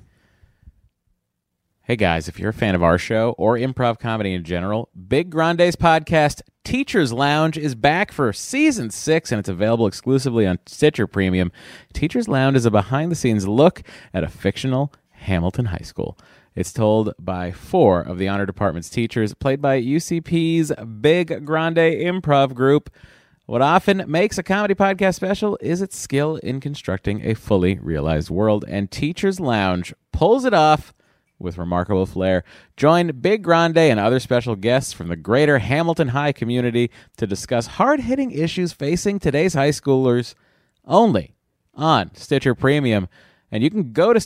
Hey guys, if you're a fan of our show or improv comedy in general, Big Grande's podcast, Teacher's Lounge, is back for season 6, and it's available exclusively on Stitcher Premium. Teacher's Lounge is a behind-the-scenes look at a fictional Hamilton High School. It's told by 4 of the honor department's teachers, played by UCP's Big Grande Improv Group. What often makes a comedy podcast special is its skill in constructing a fully realized world, and Teacher's Lounge pulls it off with remarkable flair. Join Big Grande and other special guests from the greater Hamilton High community to discuss hard-hitting issues facing today's high schoolers only on Stitcher Premium. And you can go to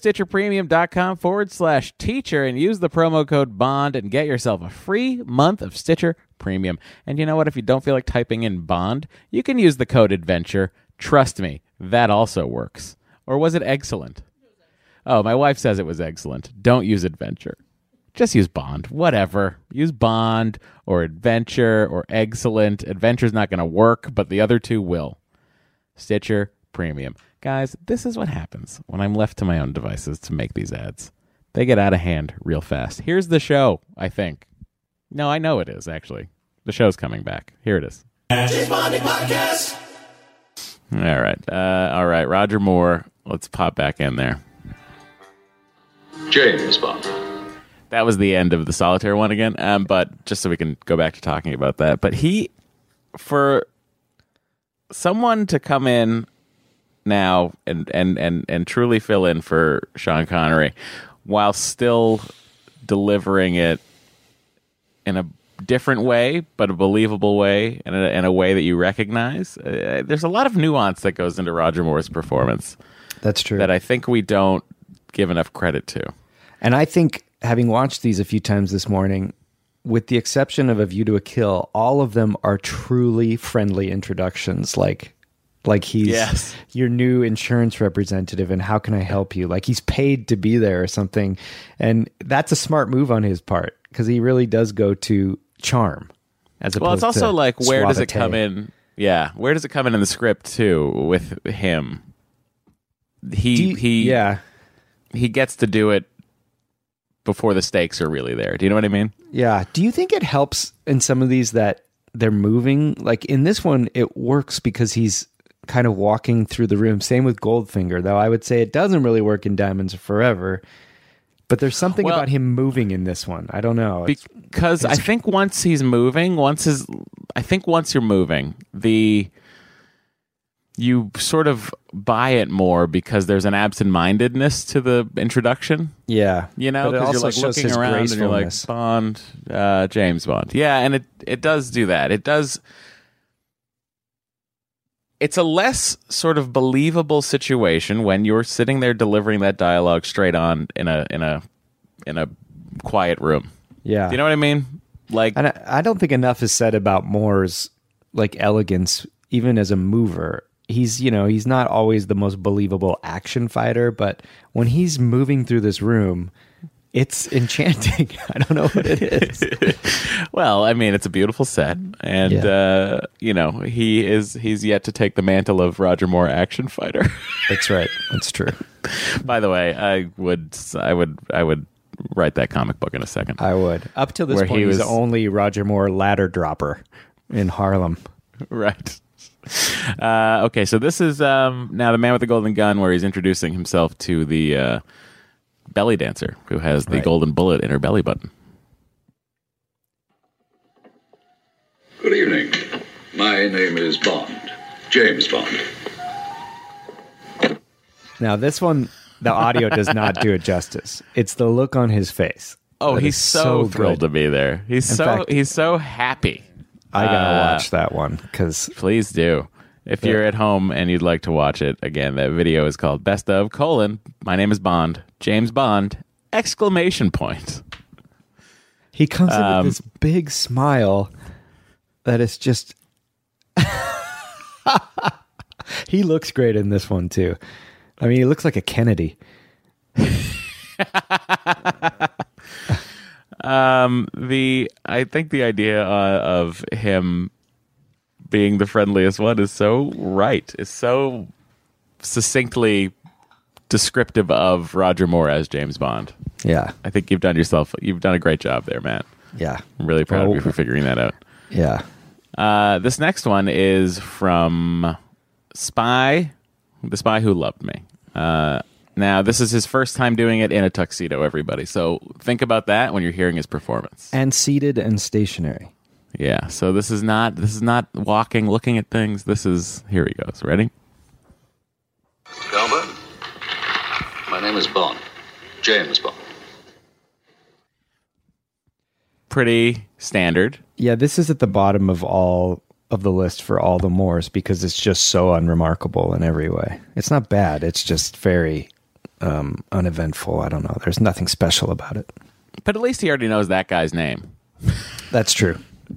StitcherPremium.com/teacher and use the promo code BOND and get yourself a free month of Stitcher Premium. And you know what? If you don't feel like typing in BOND, you can use the code ADVENTURE. Trust me, that also works. Or was it excellent? Oh, my wife says it was excellent. Don't use adventure. Just use BOND. Whatever. Use BOND or adventure or excellent. Adventure's not going to work, but the other two will. Stitcher Premium. Guys, this is what happens when I'm left to my own devices to make these ads. They get out of hand real fast. Here's the show, I think. No, I know it is, actually. The show's coming back. Here it is. James Bonding Podcast. All right. Roger Moore. Let's pop back in there. James Bond. That was the end of the solitaire one again. But just so we can go back to talking about that. But for someone to come in now and truly fill in for Sean Connery while still delivering it in a different way, but a believable way, and in a way that you recognize. There's a lot of nuance that goes into Roger Moore's performance. That's true. That I think we don't give enough credit to. And I think, having watched these a few times this morning, with the exception of A View to a Kill, all of them are truly friendly introductions. Like he's your new insurance representative, and how can I help you? Like he's paid to be there or something. And that's a smart move on his part, because he really does go to charm as opposed to it's also like, where does it suavite. come in? Yeah, where does it come in the script too with him? He gets to do it before the stakes are really there. Do you know what I mean? Yeah. Do you think it helps in some of these that they're moving? Like in this one, it works because he's kind of walking through the room. Same with Goldfinger, though I would say it doesn't really work in Diamonds Are Forever. But there's something about him moving in this one. I don't know. Because I think once he's moving, once you're moving, you sort of buy it more because there's an absent-mindedness to the introduction. Yeah. You know, because you're like looking around and you're like, Bond, James Bond. Yeah, and it does do that. It does. It's a less sort of believable situation when you're sitting there delivering that dialogue straight on in a quiet room. Yeah. Do you know what I mean? Like, and I don't think enough is said about Moore's like elegance, even as a mover. He's not always the most believable action fighter, but when he's moving through this room, It's enchanting. I don't know what it is. Well, I mean, it's a beautiful set, and he's yet to take the mantle of Roger Moore action fighter. That's right. That's true. By the way, I would write that comic book in a second. I would. Up till this point, he's only Roger Moore ladder dropper in Harlem. Right. Okay, so this is now The Man with the Golden Gun, where he's introducing himself to the belly dancer who has the golden bullet in her belly button. Good evening. My name is Bond. James Bond. Now, this one, the audio does not do it justice. It's the look on his face. Oh, he's so thrilled to be there. He's so happy. I gotta watch that one, because please do. If you're at home and you'd like to watch it, again, that video is called Best of, My Name is Bond, James Bond, ! He comes in with this big smile that is just... He looks great in this one, too. I mean, he looks like a Kennedy. I think the idea of him being the friendliest one is so right. It's so succinctly descriptive of Roger Moore as James Bond. Yeah. I think you've done a great job there, Matt. Yeah. I'm really proud of you for figuring that out. Yeah. This next one is from The Spy Who Loved Me. Now, this is his first time doing it in a tuxedo, everybody. So think about that when you're hearing his performance. And seated and stationary. Yeah, so this is not walking, looking at things. Here he goes. Ready? Albert, my name is Bond. James Bond. Pretty standard. Yeah, this is at the bottom of all of the list for all the Moores because it's just so unremarkable in every way. It's not bad. It's just very uneventful. I don't know. There's nothing special about it. But at least he already knows that guy's name. That's true.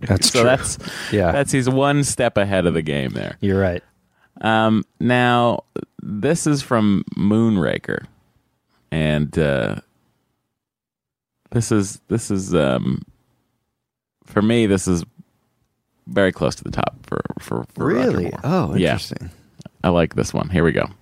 He's one step ahead of the game there. You're right. Now, this is from Moonraker, and this is for me. This is very close to the top for really. Roger Moore. Oh, interesting. Yeah. I like this one. Here we go.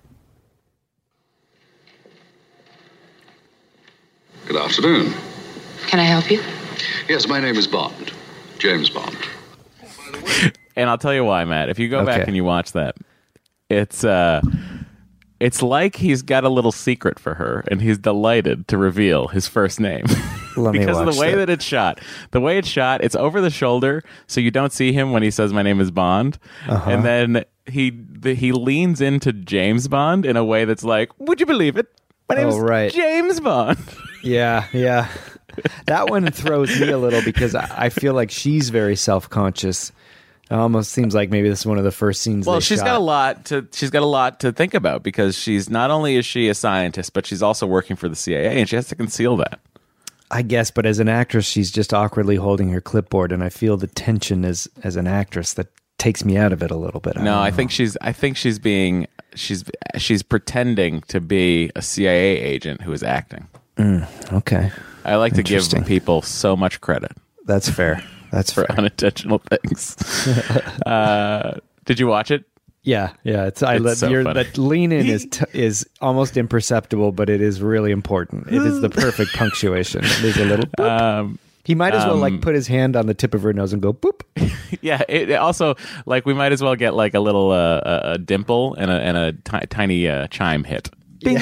Good afternoon. Can I help you? Yes, my name is Bond. James Bond. And I'll tell you why, Matt. If you go back and you watch that, it's like he's got a little secret for her, and he's delighted to reveal his first name. Because of the way that it's shot. The way it's shot, it's over the shoulder, so you don't see him when he says, "My name is Bond." Uh-huh. And then he leans into James Bond in a way that's like, "Would you believe it? My name is James Bond." Yeah. That one throws me a little because I feel like she's very self-conscious. It almost seems like maybe this is one of the first scenes. Well, she's got a lot to think about because she's not only is she a scientist, but she's also working for the CIA, and she has to conceal that. I guess, but as an actress, she's just awkwardly holding her clipboard, and I feel the tension as an actress that takes me out of it a little bit. I think she's pretending to be a CIA agent who is acting. Okay. I like to give people so much credit. That's fair. That's for unintentional things. Did you watch it? Yeah. It's so that lean in is almost imperceptible, but it is really important. It is the perfect punctuation. There's a little boop. He might as well put his hand on the tip of her nose and go boop. Yeah. It also we might as well get a little a dimple and a tiny chime hit. Bing.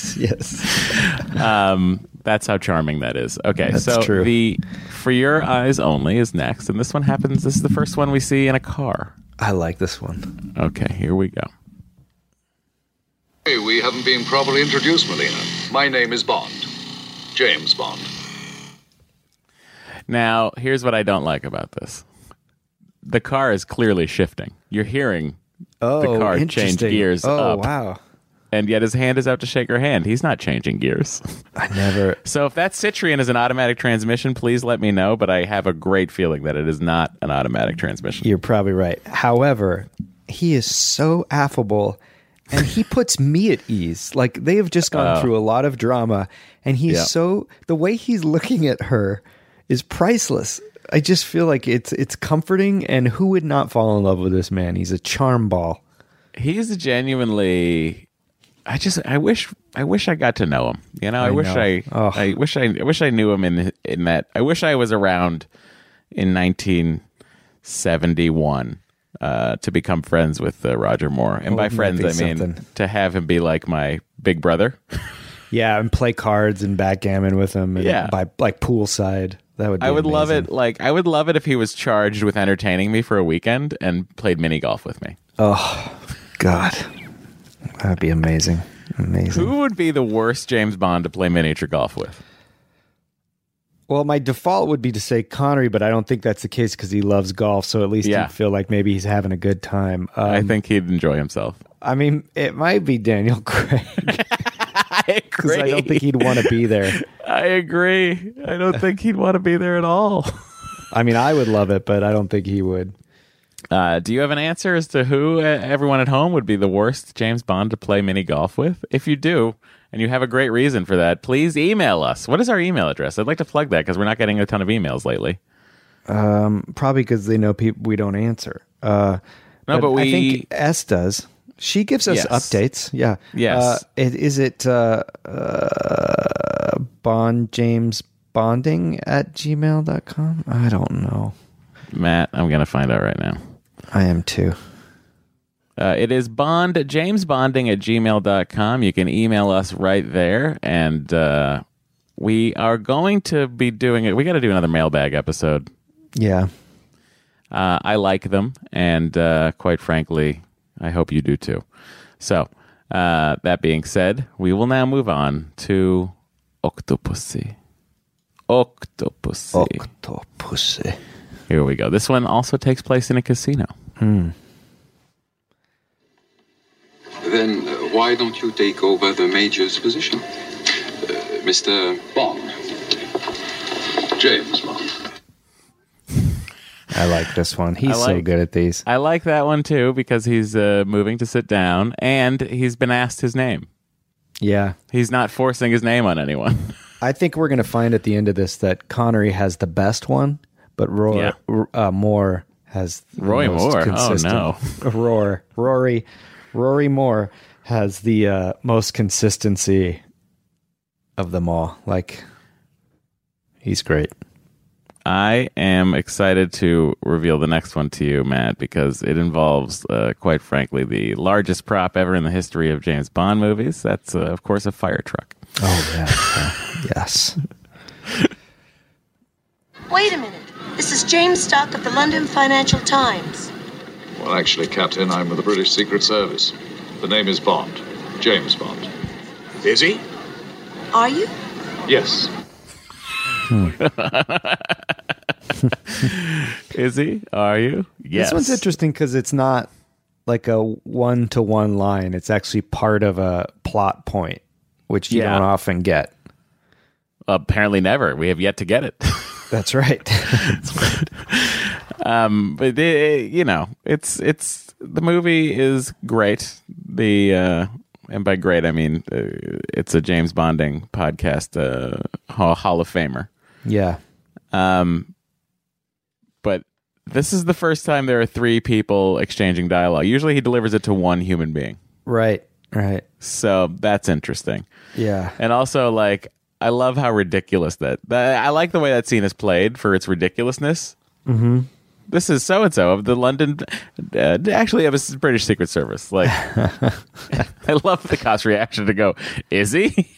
Yes. That's how charming that is. Okay, that's so true. The For Your Eyes Only is next, and this one happens. This is the first one we see in a car. I like this one. Okay, here we go. Hey, we haven't been properly introduced, Melina. My name is Bond. James Bond. Now, here's what I don't like about this. The car is clearly shifting. You're hearing the car change gears up. Oh, wow. And yet his hand is out to shake her hand. He's not changing gears. I never. So if that Citroen is an automatic transmission, please let me know. But I have a great feeling that it is not an automatic transmission. You're probably right. However, he is so affable And he puts me at ease. Like, they have just gone through a lot of drama, and he's the way he's looking at her is priceless. I just feel like it's comforting, and who would not fall in love with this man? He's a charm ball. He's genuinely. I wish I got to know him. You know, I wish I knew him in that. I wish I was around in 1971 to become friends with Roger Moore. And by friends, I mean to have him be like my big brother. Yeah, and play cards and backgammon with him. And by like poolside. That would be amazing. Love it. Like, I would love it if he was charged with entertaining me for a weekend and played mini golf with me. Oh, God. That'd be amazing. Amazing. Who would be the worst James Bond to play miniature golf with? Well, my default would be to say Connery, but I don't think that's the case because he loves golf. So at least he'd feel like maybe he's having a good time. I think he'd enjoy himself. I mean, it might be Daniel Craig. I agree. Because I don't think he'd want to be there. I agree. I don't think he'd want to be there at all. I mean, I would love it, but I don't think he would. Do you have an answer as to who everyone at home would be the worst James Bond to play mini golf with? If you do, and you have a great reason for that, please email us. What is our email address? I'd like to plug that because we're not getting a ton of emails lately. Probably because they know we don't answer. But I think S does. She gives us updates. Yeah. Yes. Is it bondjamesbonding@gmail.com? I don't know. Matt, I'm going to find out right now. I am too. It is jamesbonding@gmail.com. You can email us right there. And we are going to be doing it. We got to do another mailbag episode. Yeah. I like them. And quite frankly, I hope you do too. So, that being said, we will now move on to Octopussy. Octopussy. Here we go. This one also takes place in a casino. Then why don't you take over the major's position? Mr. Bond. James Bond. I like this one. He's so good at these. I like that one too because he's moving to sit down and he's been asked his name. Yeah. He's not forcing his name on anyone. I think we're going to find at the end of this that Connery has the best one, but Moore has the most consistent. Oh no. Rory Moore has the most consistency of them all. Like, he's great. I am excited to reveal the next one to you, Matt, because it involves, quite frankly, the largest prop ever in the history of James Bond movies. That's, of course, a fire truck. Oh, yeah. Yes. Wait a minute. This is James Stock of the London Financial Times. Well, actually, Captain, I'm with the British Secret Service. The name is Bond. James Bond. Is he? Are you? Yes. Is he? Are you? Yes. This one's interesting because it's not like a one-to-one line. It's actually part of a plot point, which you don't often get. Apparently never. We have yet to get it. That's right. But it's the movie is great. And by great I mean it's a James Bonding podcast, Hall of Famer. Yeah. But this is the first time there are three people exchanging dialogue. Usually he delivers it to one human being. Right. So that's interesting. Yeah. And also, like, I love how ridiculous that I like the way that scene is played for its ridiculousness. Mm-hmm. This is so-and-so of the London, actually of a British Secret Service. Like, I love the cop's reaction to go, is he?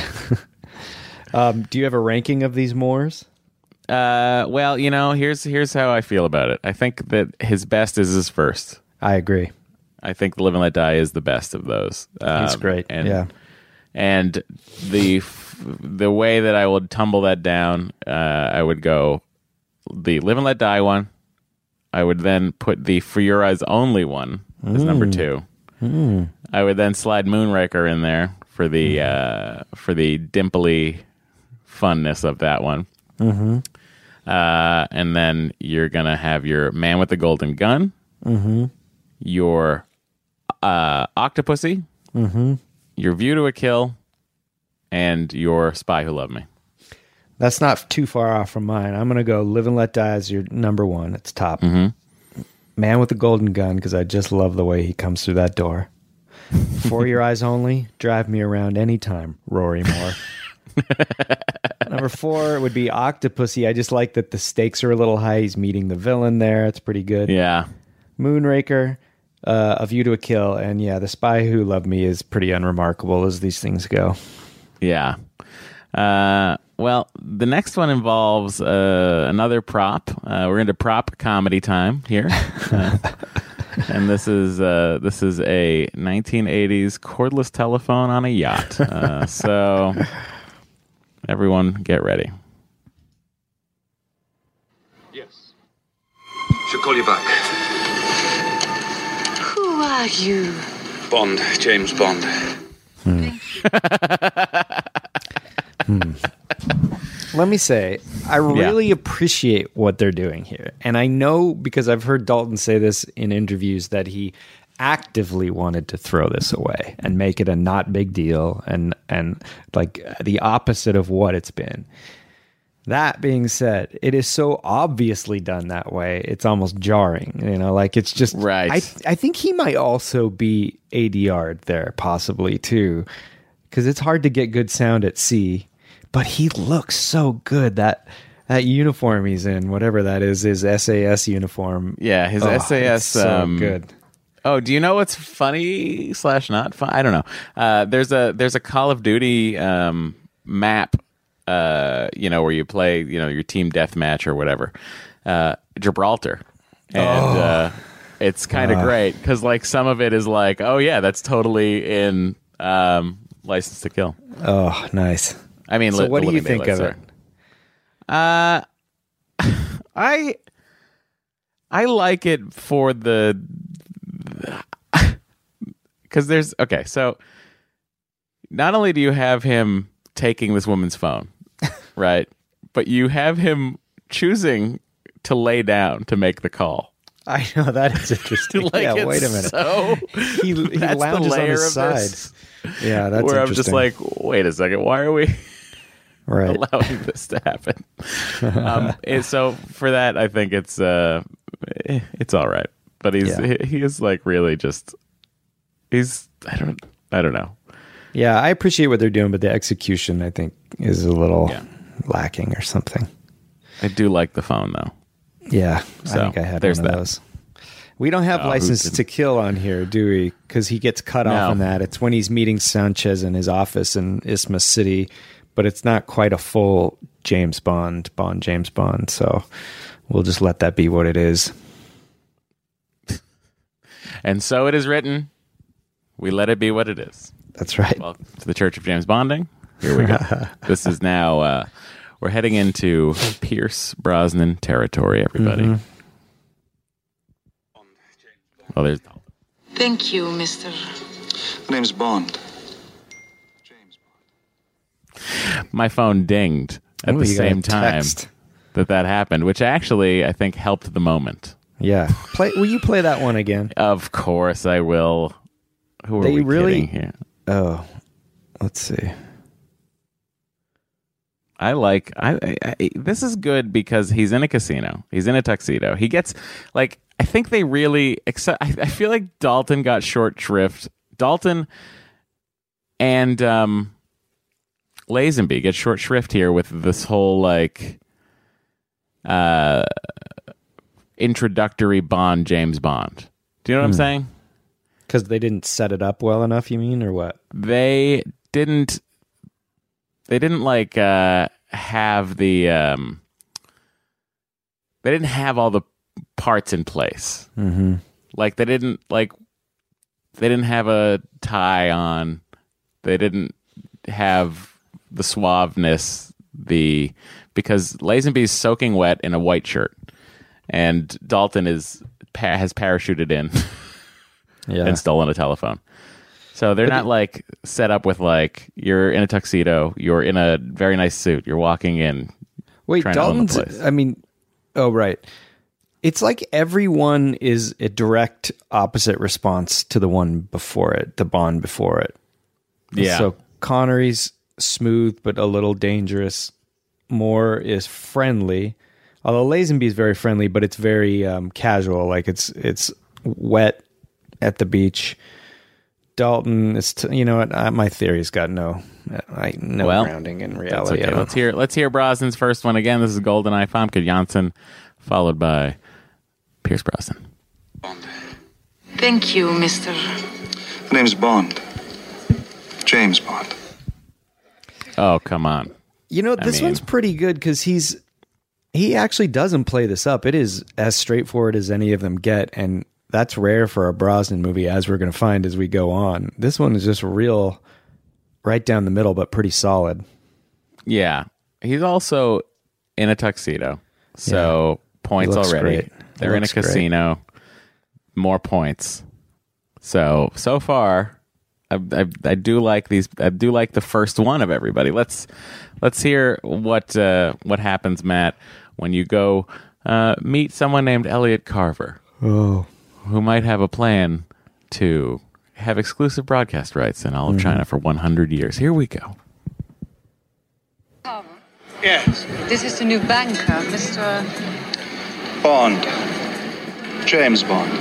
Do you have a ranking of these Moores? Well, here's how I feel about it. I think that his best is his first. I agree. I think Live and Let Die is the best of those. He's great. And the way that I would tumble that down, I would go the Live and Let Die one. I would then put the For Your Eyes Only one as number 2. I would then slide Moonraker in there for the dimply funness of that one. Mm-hmm. And then you're gonna have your Man with the Golden Gun, mm-hmm. your Octopussy, Your View to a Kill, and Your Spy Who Loved Me. That's not too far off from mine. I'm going to go Live and Let Die as your number one. It's top. Man with the Golden Gun, because I just love the way he comes through that door. For Your Eyes Only, Drive Me Around Anytime, Rory Moore. Number 4 would be Octopussy. I just like that the stakes are a little high. He's meeting the villain there. It's pretty good. Yeah. Moonraker, A View to a Kill, and yeah, The Spy Who Loved Me is pretty unremarkable as these things go. Yeah. Well, the next one involves another prop. We're into prop comedy time here, and this is a 1980s cordless telephone on a yacht. So, everyone, get ready. Yes. She'll call you back. Who are you? Bond, James Bond. Let me say, I really appreciate what they're doing here. And I know, because I've heard Dalton say this in interviews, that he actively wanted to throw this away and make it a not big deal and like the opposite of what it's been. That being said, it is so obviously done that way, it's almost jarring. You know, like it's just... Right. I think he might also be ADR'd there, possibly, too. Because it's hard to get good sound at sea. But he looks so good. That uniform he's in, whatever that is, his SAS uniform. Yeah, his SAS. It's so good. Oh, do you know what's funny / not fun? I don't know. There's a Call of Duty map, where you play, your team deathmatch or whatever, Gibraltar, and it's kind of great because like some of it is like, oh yeah, that's totally in License to Kill. Oh, nice. I mean, so what do you think of it? I like it for the because there's so not only do you have him taking this woman's phone, right, but you have him choosing to lay down to make the call. I know, that is interesting. Like, yeah, wait a minute. So he lounges on his side. Yeah, that's where interesting. I'm just like, wait a second, why are we allowing this to happen? So for that, I think it's all right. But he is like really just I don't know. Yeah, I appreciate what they're doing, but the execution I think is a little lacking or something. I do like the phone though. Yeah, so I think I had there's one of those. We don't have License to Kill on here, do we? Because he gets cut off on that. It's when he's meeting Sanchez in his office in Isthmus City, but it's not quite a full James Bond. So we'll just let that be what it is. And so it is written. We let it be what it is. That's right. Welcome to the Church of James Bonding. Here we go. This is now, we're heading into Pierce Brosnan territory, everybody. Mm-hmm. Oh, there's... Thank you, mister. My name's Bond. James Bond. My phone dinged at the same time that happened, which actually, I think, helped the moment. Yeah. Will you play that one again? Of course I will. Who are we kidding here? Oh, let's see. I this is good because he's in a casino. He's in a tuxedo. He gets like, I think they really I feel like Dalton got short shrift. Dalton and Lazenby get short shrift here with this whole like introductory James Bond. Do you know what I'm saying? Because they didn't set it up well enough, you mean, or what? They didn't like have the they didn't have all the parts in place. Mm-hmm. Like they didn't have a tie on. They didn't have the suaveness, because Lazenby's soaking wet in a white shirt, and Dalton has parachuted in. Yeah. And stolen a telephone. So they're not like set up with like, you're in a tuxedo, you're in a very nice suit, you're walking in. Wait, Dalton's, I mean, oh, right. It's like everyone is a direct opposite response to the one before it, the Bond before it. Yeah. So Connery's smooth but a little dangerous. Moore is friendly, although Lazenby is very friendly, but it's very casual. Like it's wet at the beach. Dalton is, my theory's got no grounding in reality. Okay. Let's hear Brosnan's first one again. This is GoldenEye, Famke Janssen, followed by Pierce Brosnan. Thank you, Mr. My name's Bond. James Bond. Oh, come on. This one's pretty good because he actually doesn't play this up. It is as straightforward as any of them get, and that's rare for a Brosnan movie, as we're going to find as we go on. This one is just real right down the middle, but pretty solid. Yeah. He's also in a tuxedo, so points already. Great. They're in a casino. More points. So far, I do like these. I do like the first one of everybody. Let's hear what happens, Matt, when you go meet someone named Elliot Carver, who might have a plan to have exclusive broadcast rights in all of China for 100 years. Here we go. Carver. Yes. This is the new banker, Mr. Bond. James Bond.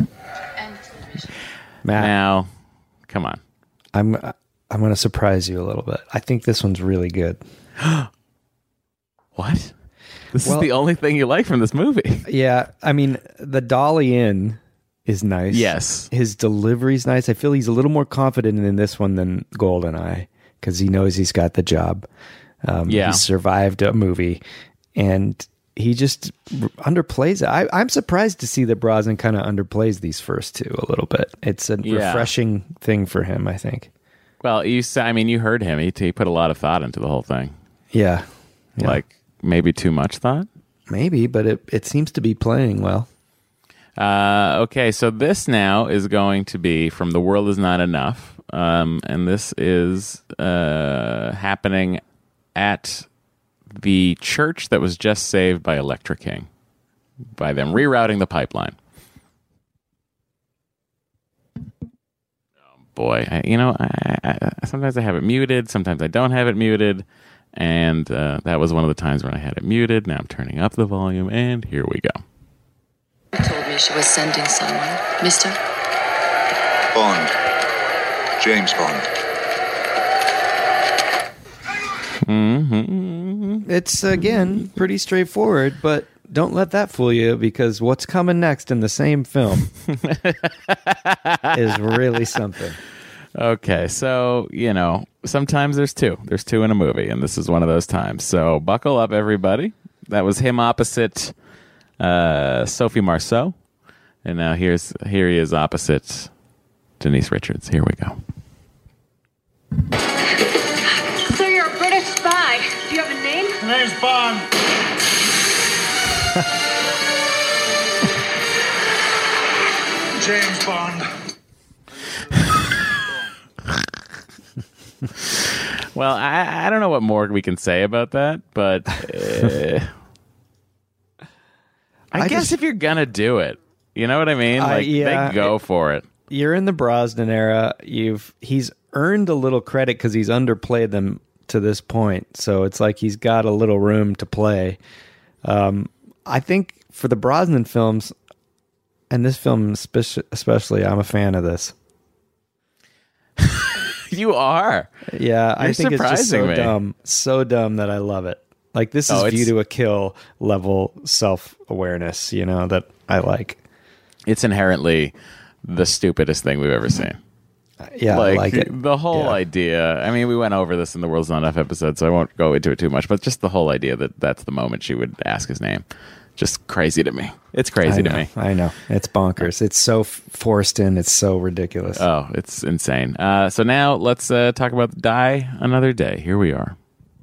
Matt, Now, come on. I'm going to surprise you a little bit. I think this one's really good. What? This is the only thing you like from this movie. Yeah, I mean, the Dolly Inn is nice. Yes. His delivery's nice. I feel he's a little more confident in this one than GoldenEye because he knows he's got the job. He survived a movie, and he just underplays it. I'm surprised to see that Brosnan kind of underplays these first two a little bit. It's a refreshing thing for him, I think. Well, you heard him. He put a lot of thought into the whole thing. Yeah. Like maybe too much thought? Maybe, but it seems to be playing well. Okay, so this now is going to be from The World Is Not Enough. And this is happening at the church that was just saved by Electra King, by them rerouting the pipeline. Oh boy, I sometimes I have it muted, sometimes I don't have it muted, and that was one of the times when I had it muted. Now I'm turning up the volume, and here we go. She told me she was sending someone. Mister? Bond. James Bond. Mm-hmm. It's, again, pretty straightforward, but don't let that fool you because what's coming next in the same film is really something. Okay, so, sometimes there's two. There's two in a movie, and this is one of those times. So buckle up, everybody. That was him opposite Sophie Marceau. And now here he is opposite Denise Richards. Here we go. So you're a British spy. Do you have a name? My name's Bond. James Bond. Well, I don't know what more we can say about that, but I guess if you're gonna do it, you know what I mean? They go for it. You're in the Brosnan era. He's earned a little credit because he's underplayed them to this point, so it's like he's got a little room to play. I think for the Brosnan films, and this film especially, I'm a fan of this. You are. Yeah, I think it's just so me. so dumb that I love it. Like this is View to a Kill level self-awareness, that I like. It's inherently the stupidest thing we've ever seen. Yeah, I like it. The whole idea. I mean, we went over this in the World's Not Enough episode, so I won't go into it too much. But just the whole idea that that's the moment she would ask his name, just crazy to me. It's crazy to me. I know. It's bonkers. It's so forced in. It's so ridiculous. Oh, it's insane. So now let's talk about Die Another Day. Here we are.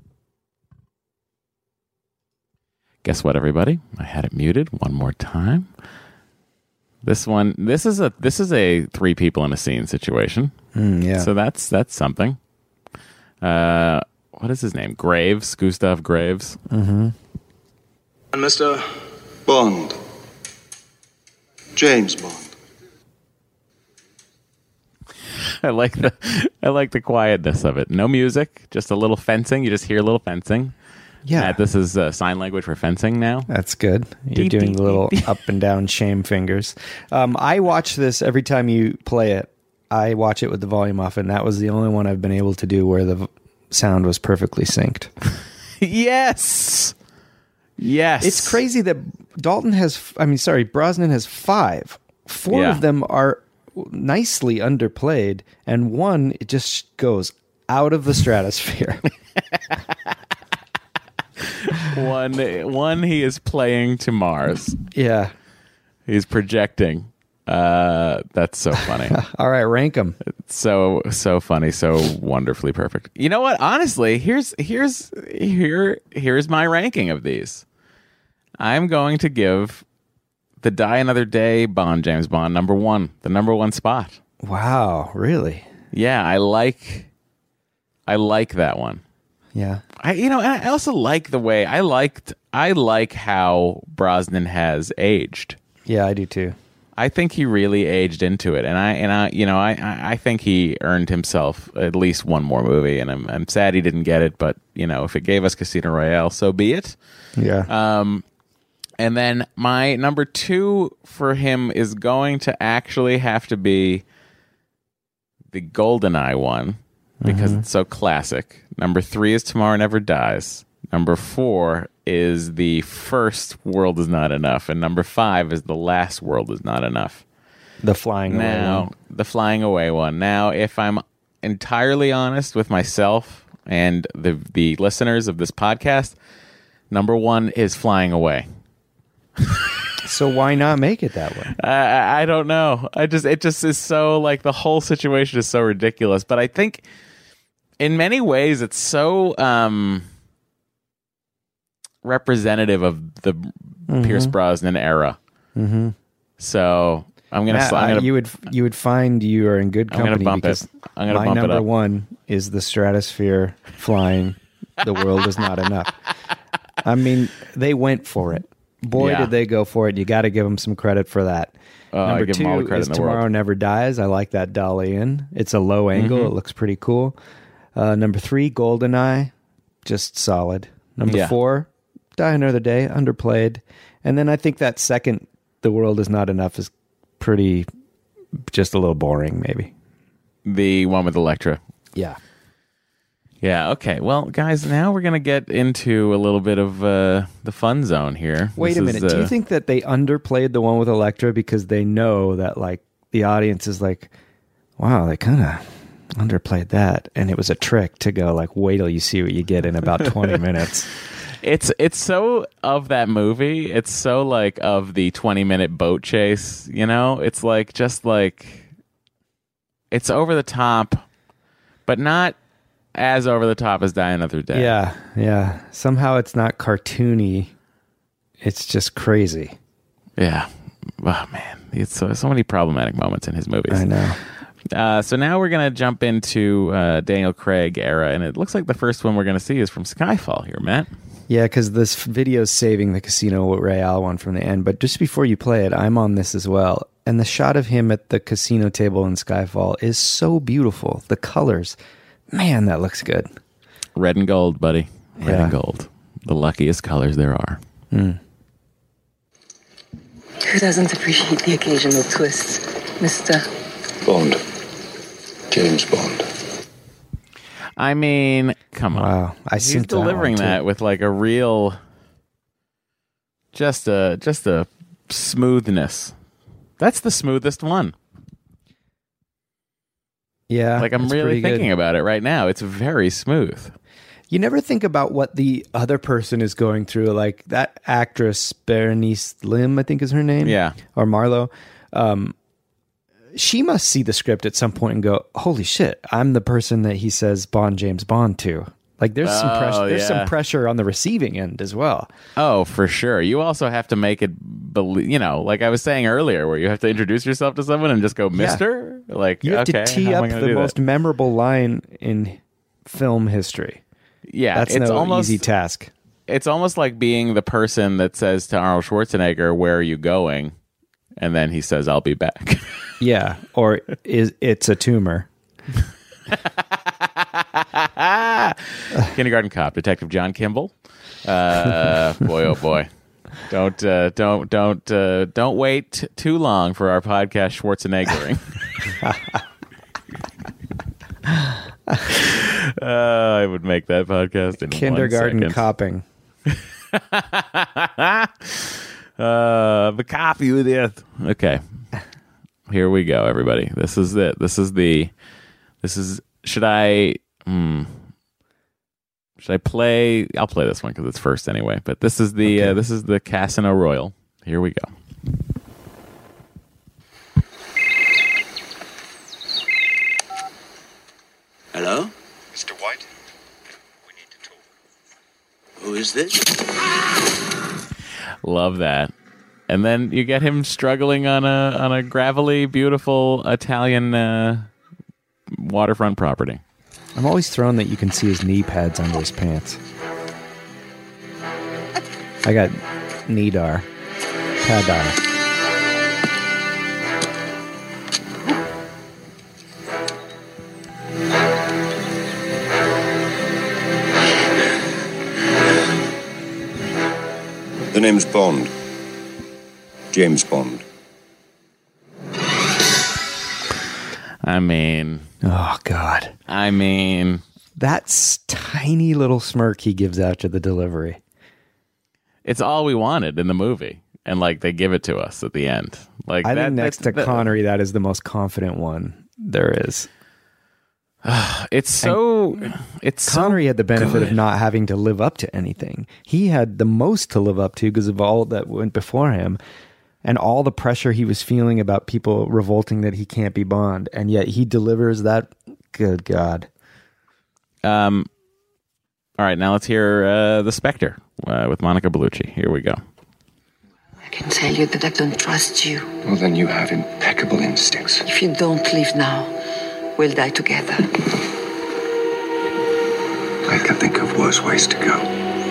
Guess what, everybody? I had it muted one more time. This is a three people in a scene situation. Yeah. So that's something. What is his name? Graves, Gustav Graves. Mm-hmm. And Mr. Bond. James Bond. I like the quietness of it. No music, just a little fencing. You just hear a little fencing. Yeah. Matt, this is sign language for fencing now. That's good. You're doing the little up and down shame fingers. I watch this every time you play it. I watch it with the volume off, and that was the only one I've been able to do where the sound was perfectly synced. Yes. It's crazy that Brosnan has 5. 4 of them are nicely underplayed, and one, it just goes out of the stratosphere. One he is playing to Mars. Yeah. He's projecting. That's so funny. All right, rank them. It's so funny, so wonderfully perfect. You know what? Honestly, here's my ranking of these. I'm going to give the Die Another Day Bond, James Bond, number 1, the number 1 spot. Wow, really? Yeah, I like that one. Yeah. I also like the way I like how Brosnan has aged. Yeah, I do too. I think he really aged into it, and I think he earned himself at least one more movie, and I'm sad he didn't get it, but if it gave us Casino Royale, so be it. Yeah. And then my number 2 for him is going to actually have to be the GoldenEye one, because it's so classic. Number 3 is Tomorrow Never Dies. Number 4 is the first World Is Not Enough, and number 5 is the last World Is Not Enough. The flying away one. The flying away one. Now, if I'm entirely honest with myself and the listeners of this podcast, number 1 is Flying Away. So why not make it that way? I don't know. It just is so, like, the whole situation is so ridiculous. But I think in many ways it's so representative of the Pierce Brosnan era. Mm-hmm. So I'm gonna. You would find you are in good company because I'm gonna my bump it number up. 1 is the stratosphere flying. The world is not enough. I mean, they went for it. Boy, did they go for it. You got to give them some credit for that. I Number give them all the 2 credit is in the world. Tomorrow Never Dies. I like that dolly in. It's a low angle. It looks pretty cool. Number 3, GoldenEye. Just solid. Number 4, Die Another Day. Underplayed. And then I think that second, The World Is Not Enough, is pretty, just a little boring, maybe. The one with Elektra. Yeah. Yeah, okay. Well, guys, now we're going to get into a little bit of the fun zone here. Wait a minute. Do you think that they underplayed the one with Elektra because they know that, like, the audience is like, wow, they kind of underplayed that, and it was a trick to go, like, wait till you see what you get in about 20 minutes. It's so of that movie. It's so, like, of the 20-minute boat chase, It's like, just like, it's over the top, but not as over the top as Die Another Day. Yeah. Somehow it's not cartoony. It's just crazy. Yeah. Oh, man. It's so many problematic moments in his movies. I know. So now we're going to jump into Daniel Craig era, and it looks like the first one we're going to see is from Skyfall here, Matt. Yeah, because this video is saving the Casino Royale one from the end. But just before you play it, I'm on this as well. And the shot of him at the casino table in Skyfall is so beautiful. The colors. Man, that looks good. Red and gold, buddy. Red and gold. The luckiest colors there are. Who doesn't appreciate the occasional twist, Mr. Bond. James Bond. I mean, come on. Wow. He's delivering that with, like, a real, just a smoothness. That's the smoothest one. Yeah. Like, I'm really thinking about it right now. It's very smooth. You never think about what the other person is going through. Like that actress, Berenice Lim, I think is her name. Yeah. Or Marlowe. She must see the script at some point and go, holy shit, I'm the person that he says Bond, James Bond to. Like there's some pressure. There's some pressure on the receiving end as well. Oh, for sure. You also have to make it believe. Like I was saying earlier, where you have to introduce yourself to someone and just go, "Mister." Yeah. Like you have to tee up the most memorable line in film history. Yeah, that's no easy task. It's almost like being the person that says to Arnold Schwarzenegger, "Where are you going?" and then he says, "I'll be back." Yeah, or it's a tumor. Kindergarten Cop, Detective John Kimball. Boy, oh boy. Don't wait too long for our podcast Schwarzeneggering. I would make that podcast in Kindergarten 1 second. copping. The copy with it. Okay. Here we go, everybody. This is it. Should I play? I'll play this one because it's first anyway. But this is the Casino Royal. Here we go. Hello? Mr. White, we need to talk. Who is this? Love that. And then you get him struggling on a gravelly, beautiful Italian waterfront property. I'm always thrown that you can see his knee pads under his pants. I got Nidar. Padar. The name's Bond. James Bond. I mean... Oh, God. I mean... That tiny little smirk he gives after the delivery. It's all we wanted in the movie. And, like, they give it to us at the end. Like I think next to Connery, that is the most confident one there is. Connery had the benefit of not having to live up to anything. He had the most to live up to because of all that went before him and all the pressure he was feeling about people revolting that he can't be Bond. And yet he delivers that. Good God. All right, now let's hear The Spectre with Monica Bellucci. Here we go. I can tell you that I don't trust you. Well, then you have impeccable instincts. If you don't leave now, we'll die together. I can think of worse ways to go.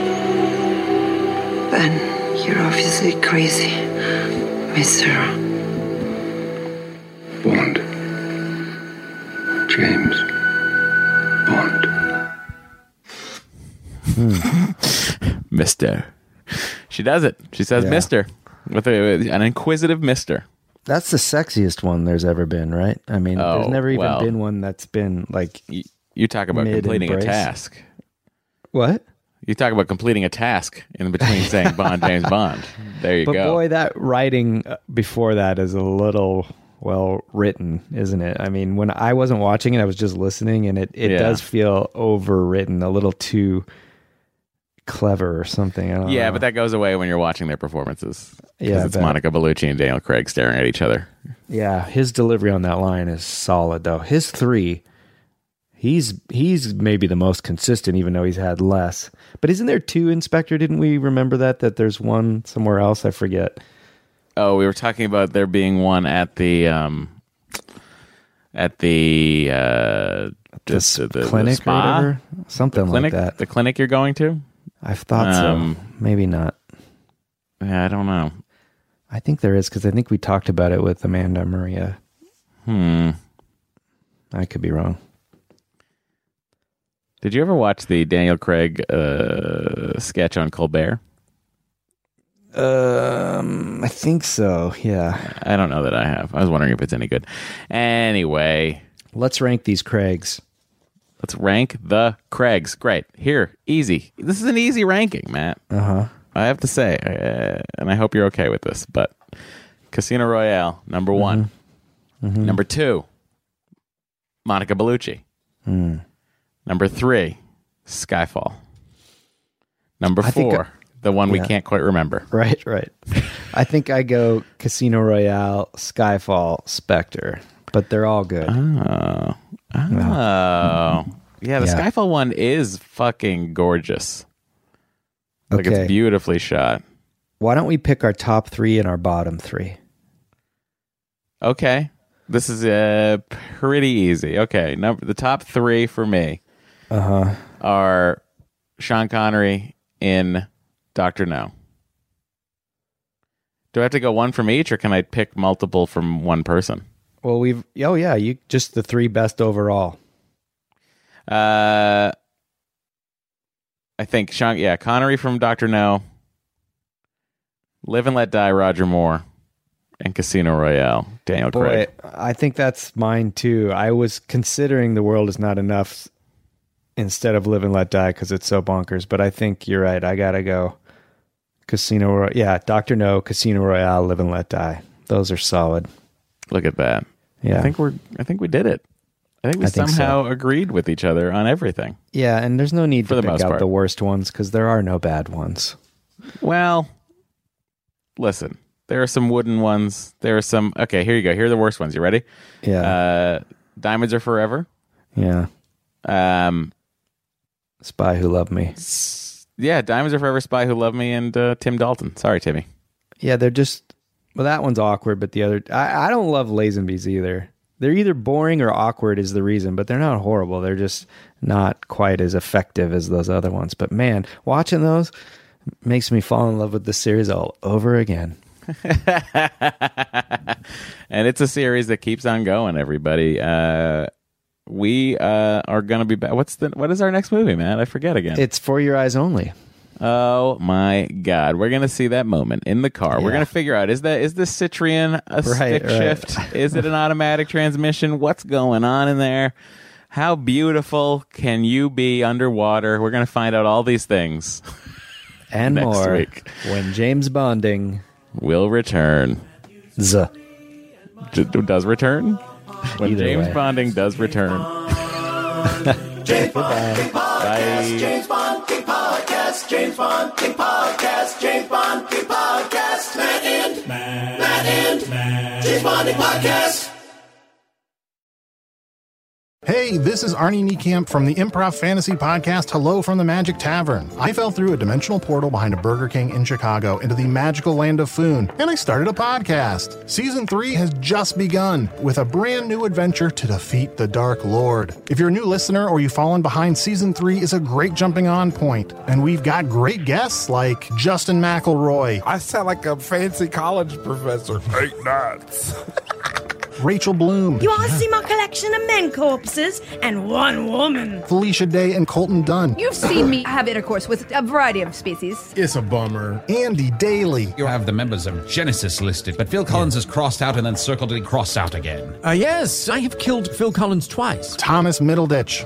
Ben, you're obviously crazy, Mr. Bond. James Bond. Mister. She does it. She says Mister with an inquisitive Mister. That's the sexiest one there's ever been, right? I mean, there's never even been one that's been like... You talk about completing a task. What? You talk about completing a task in between saying Bond, James Bond. There you go. But boy, that writing before that is a little well written, isn't it? I mean, when I wasn't watching it, I was just listening, and it does feel overwritten, a little too clever or something. I don't know. But that goes away when you're watching their performances. Yeah, it's Monica Bellucci and Daniel Craig staring at each other. Yeah, his delivery on that line is solid, though. His 3, he's maybe the most consistent, even though he's had less. But isn't there 2 Inspector? Didn't we remember that there's one somewhere else? I forget. Oh, we were talking about there being one at the clinic spa? or whatever, something like that. The clinic you're going to? I thought so. Maybe not. Yeah, I don't know. I think there is, because I think we talked about it with Amanda Maria. I could be wrong. Did you ever watch the Daniel Craig sketch on Colbert? I think so, yeah. I don't know that I have. I was wondering if it's any good. Anyway. Let's rank these Craigs. Let's rank the Craigs. Great. Here, easy. This is an easy ranking, Matt. Uh-huh. I have to say, and I hope you're okay with this, but Casino Royale, number 1. Mm-hmm. Number 2, Monica Bellucci. Number 3, Skyfall. Number 4, the one we can't quite remember. Right. I think I go Casino Royale, Skyfall, Spectre, but they're all good. Oh. Yeah, the Skyfall one is fucking gorgeous. Like, it's beautifully shot. Why don't we pick our top 3 and our bottom 3? Okay. This is pretty easy. Okay, the top 3 for me are Sean Connery in Dr. No. Do I have to go one from each, or can I pick multiple from one person? Well, you just the 3 best overall. I think Connery from Dr. No, Live and Let Die, Roger Moore, and Casino Royale, Daniel Craig. I think that's mine too. I was considering The World Is Not Enough instead of Live and Let Die because it's so bonkers, but I think you're right. I gotta go Casino Royale. Yeah, Dr. No, Casino Royale, Live and Let Die. Those are solid. Look at that. Yeah. I think we did it. I think we somehow agreed with each other on everything. Yeah, and there's no need for to the pick most out part. the worst ones because there are no bad ones. Well, listen, there are some wooden ones. There are some. Okay, here you go. Here are the worst ones. You ready? Yeah. Diamonds Are Forever. Yeah. Spy Who Loved Me. Yeah, Diamonds Are Forever, Spy Who Loved Me, and Tim Dalton. Sorry, Timmy. Yeah, they're just. Well, that one's awkward, but the other. I don't love Lazenbys either. They're either boring or awkward is the reason, but they're not horrible. They're just not quite as effective as those other ones. But man, watching those makes me fall in love with the series all over again. And it's a series that keeps on going, everybody. We are going to be back. What is our next movie, man? I forget again. It's For Your Eyes Only. Oh my God. We're going to see that moment in the car. Yeah. We're going to figure out, is the Citroen a stick shift? Is it an automatic transmission? What's going on in there? How beautiful can you be underwater? We're going to find out all these things. And next more week. When James Bonding will return. Does return? When Either James way. Bonding does return. James Bonding Podcast, Bye. James Bonding Podcast, James Bonding Podcast, James Bonding Podcast, Matt and James Bonding Podcast. Hey, this is Arnie Niekamp from the Improv Fantasy Podcast, Hello from the Magic Tavern. I fell through a dimensional portal behind a Burger King in Chicago into the magical land of Foon, and I started a podcast. Season 3 has just begun with a brand new adventure to defeat the Dark Lord. If you're a new listener or you've fallen behind, Season 3 is a great jumping on point, and we've got great guests like Justin McElroy. I sound like a fancy college professor. 8 nuts. Rachel Bloom. You want to see my collection of men corpses and one woman? Felicia Day and Colton Dunn. You've seen me have intercourse with a variety of species. It's a bummer. Andy Daly. You have the members of Genesis listed, but Phil Collins is crossed out and then circled and crossed out again. Yes, I have killed Phil Collins twice. Thomas Middleditch.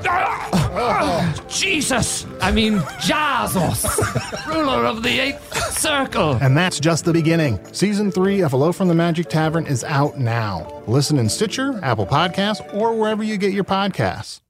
Jesus! I mean, Jazos! Ruler of the 8th Circle! And that's just the beginning. Season 3 of Hello from the Magic Tavern is out now. Listen in Stitcher, Apple Podcasts, or wherever you get your podcasts.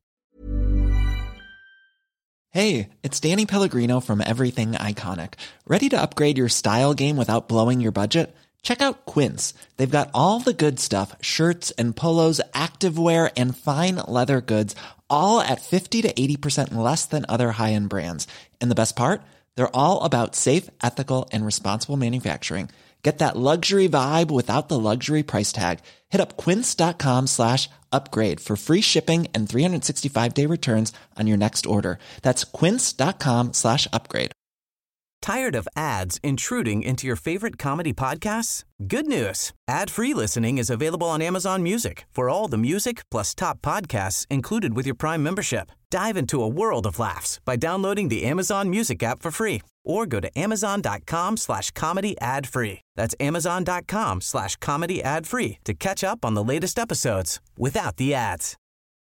Hey, it's Danny Pellegrino from Everything Iconic. Ready to upgrade your style game without blowing your budget? Check out Quince. They've got all the good stuff, shirts and polos, activewear, and fine leather goods, all at 50 to 80% less than other high-end brands. And the best part? They're all about safe, ethical, and responsible manufacturing. Get that luxury vibe without the luxury price tag. Hit up quince.com/upgrade for free shipping and 365-day returns on your next order. That's quince.com/upgrade. Tired of ads intruding into your favorite comedy podcasts? Good news. Ad-free listening is available on Amazon Music for all the music plus top podcasts included with your Prime membership. Dive into a world of laughs by downloading the Amazon Music app for free or go to amazon.com/comedy ad-free. That's amazon.com/comedy ad-free to catch up on the latest episodes without the ads.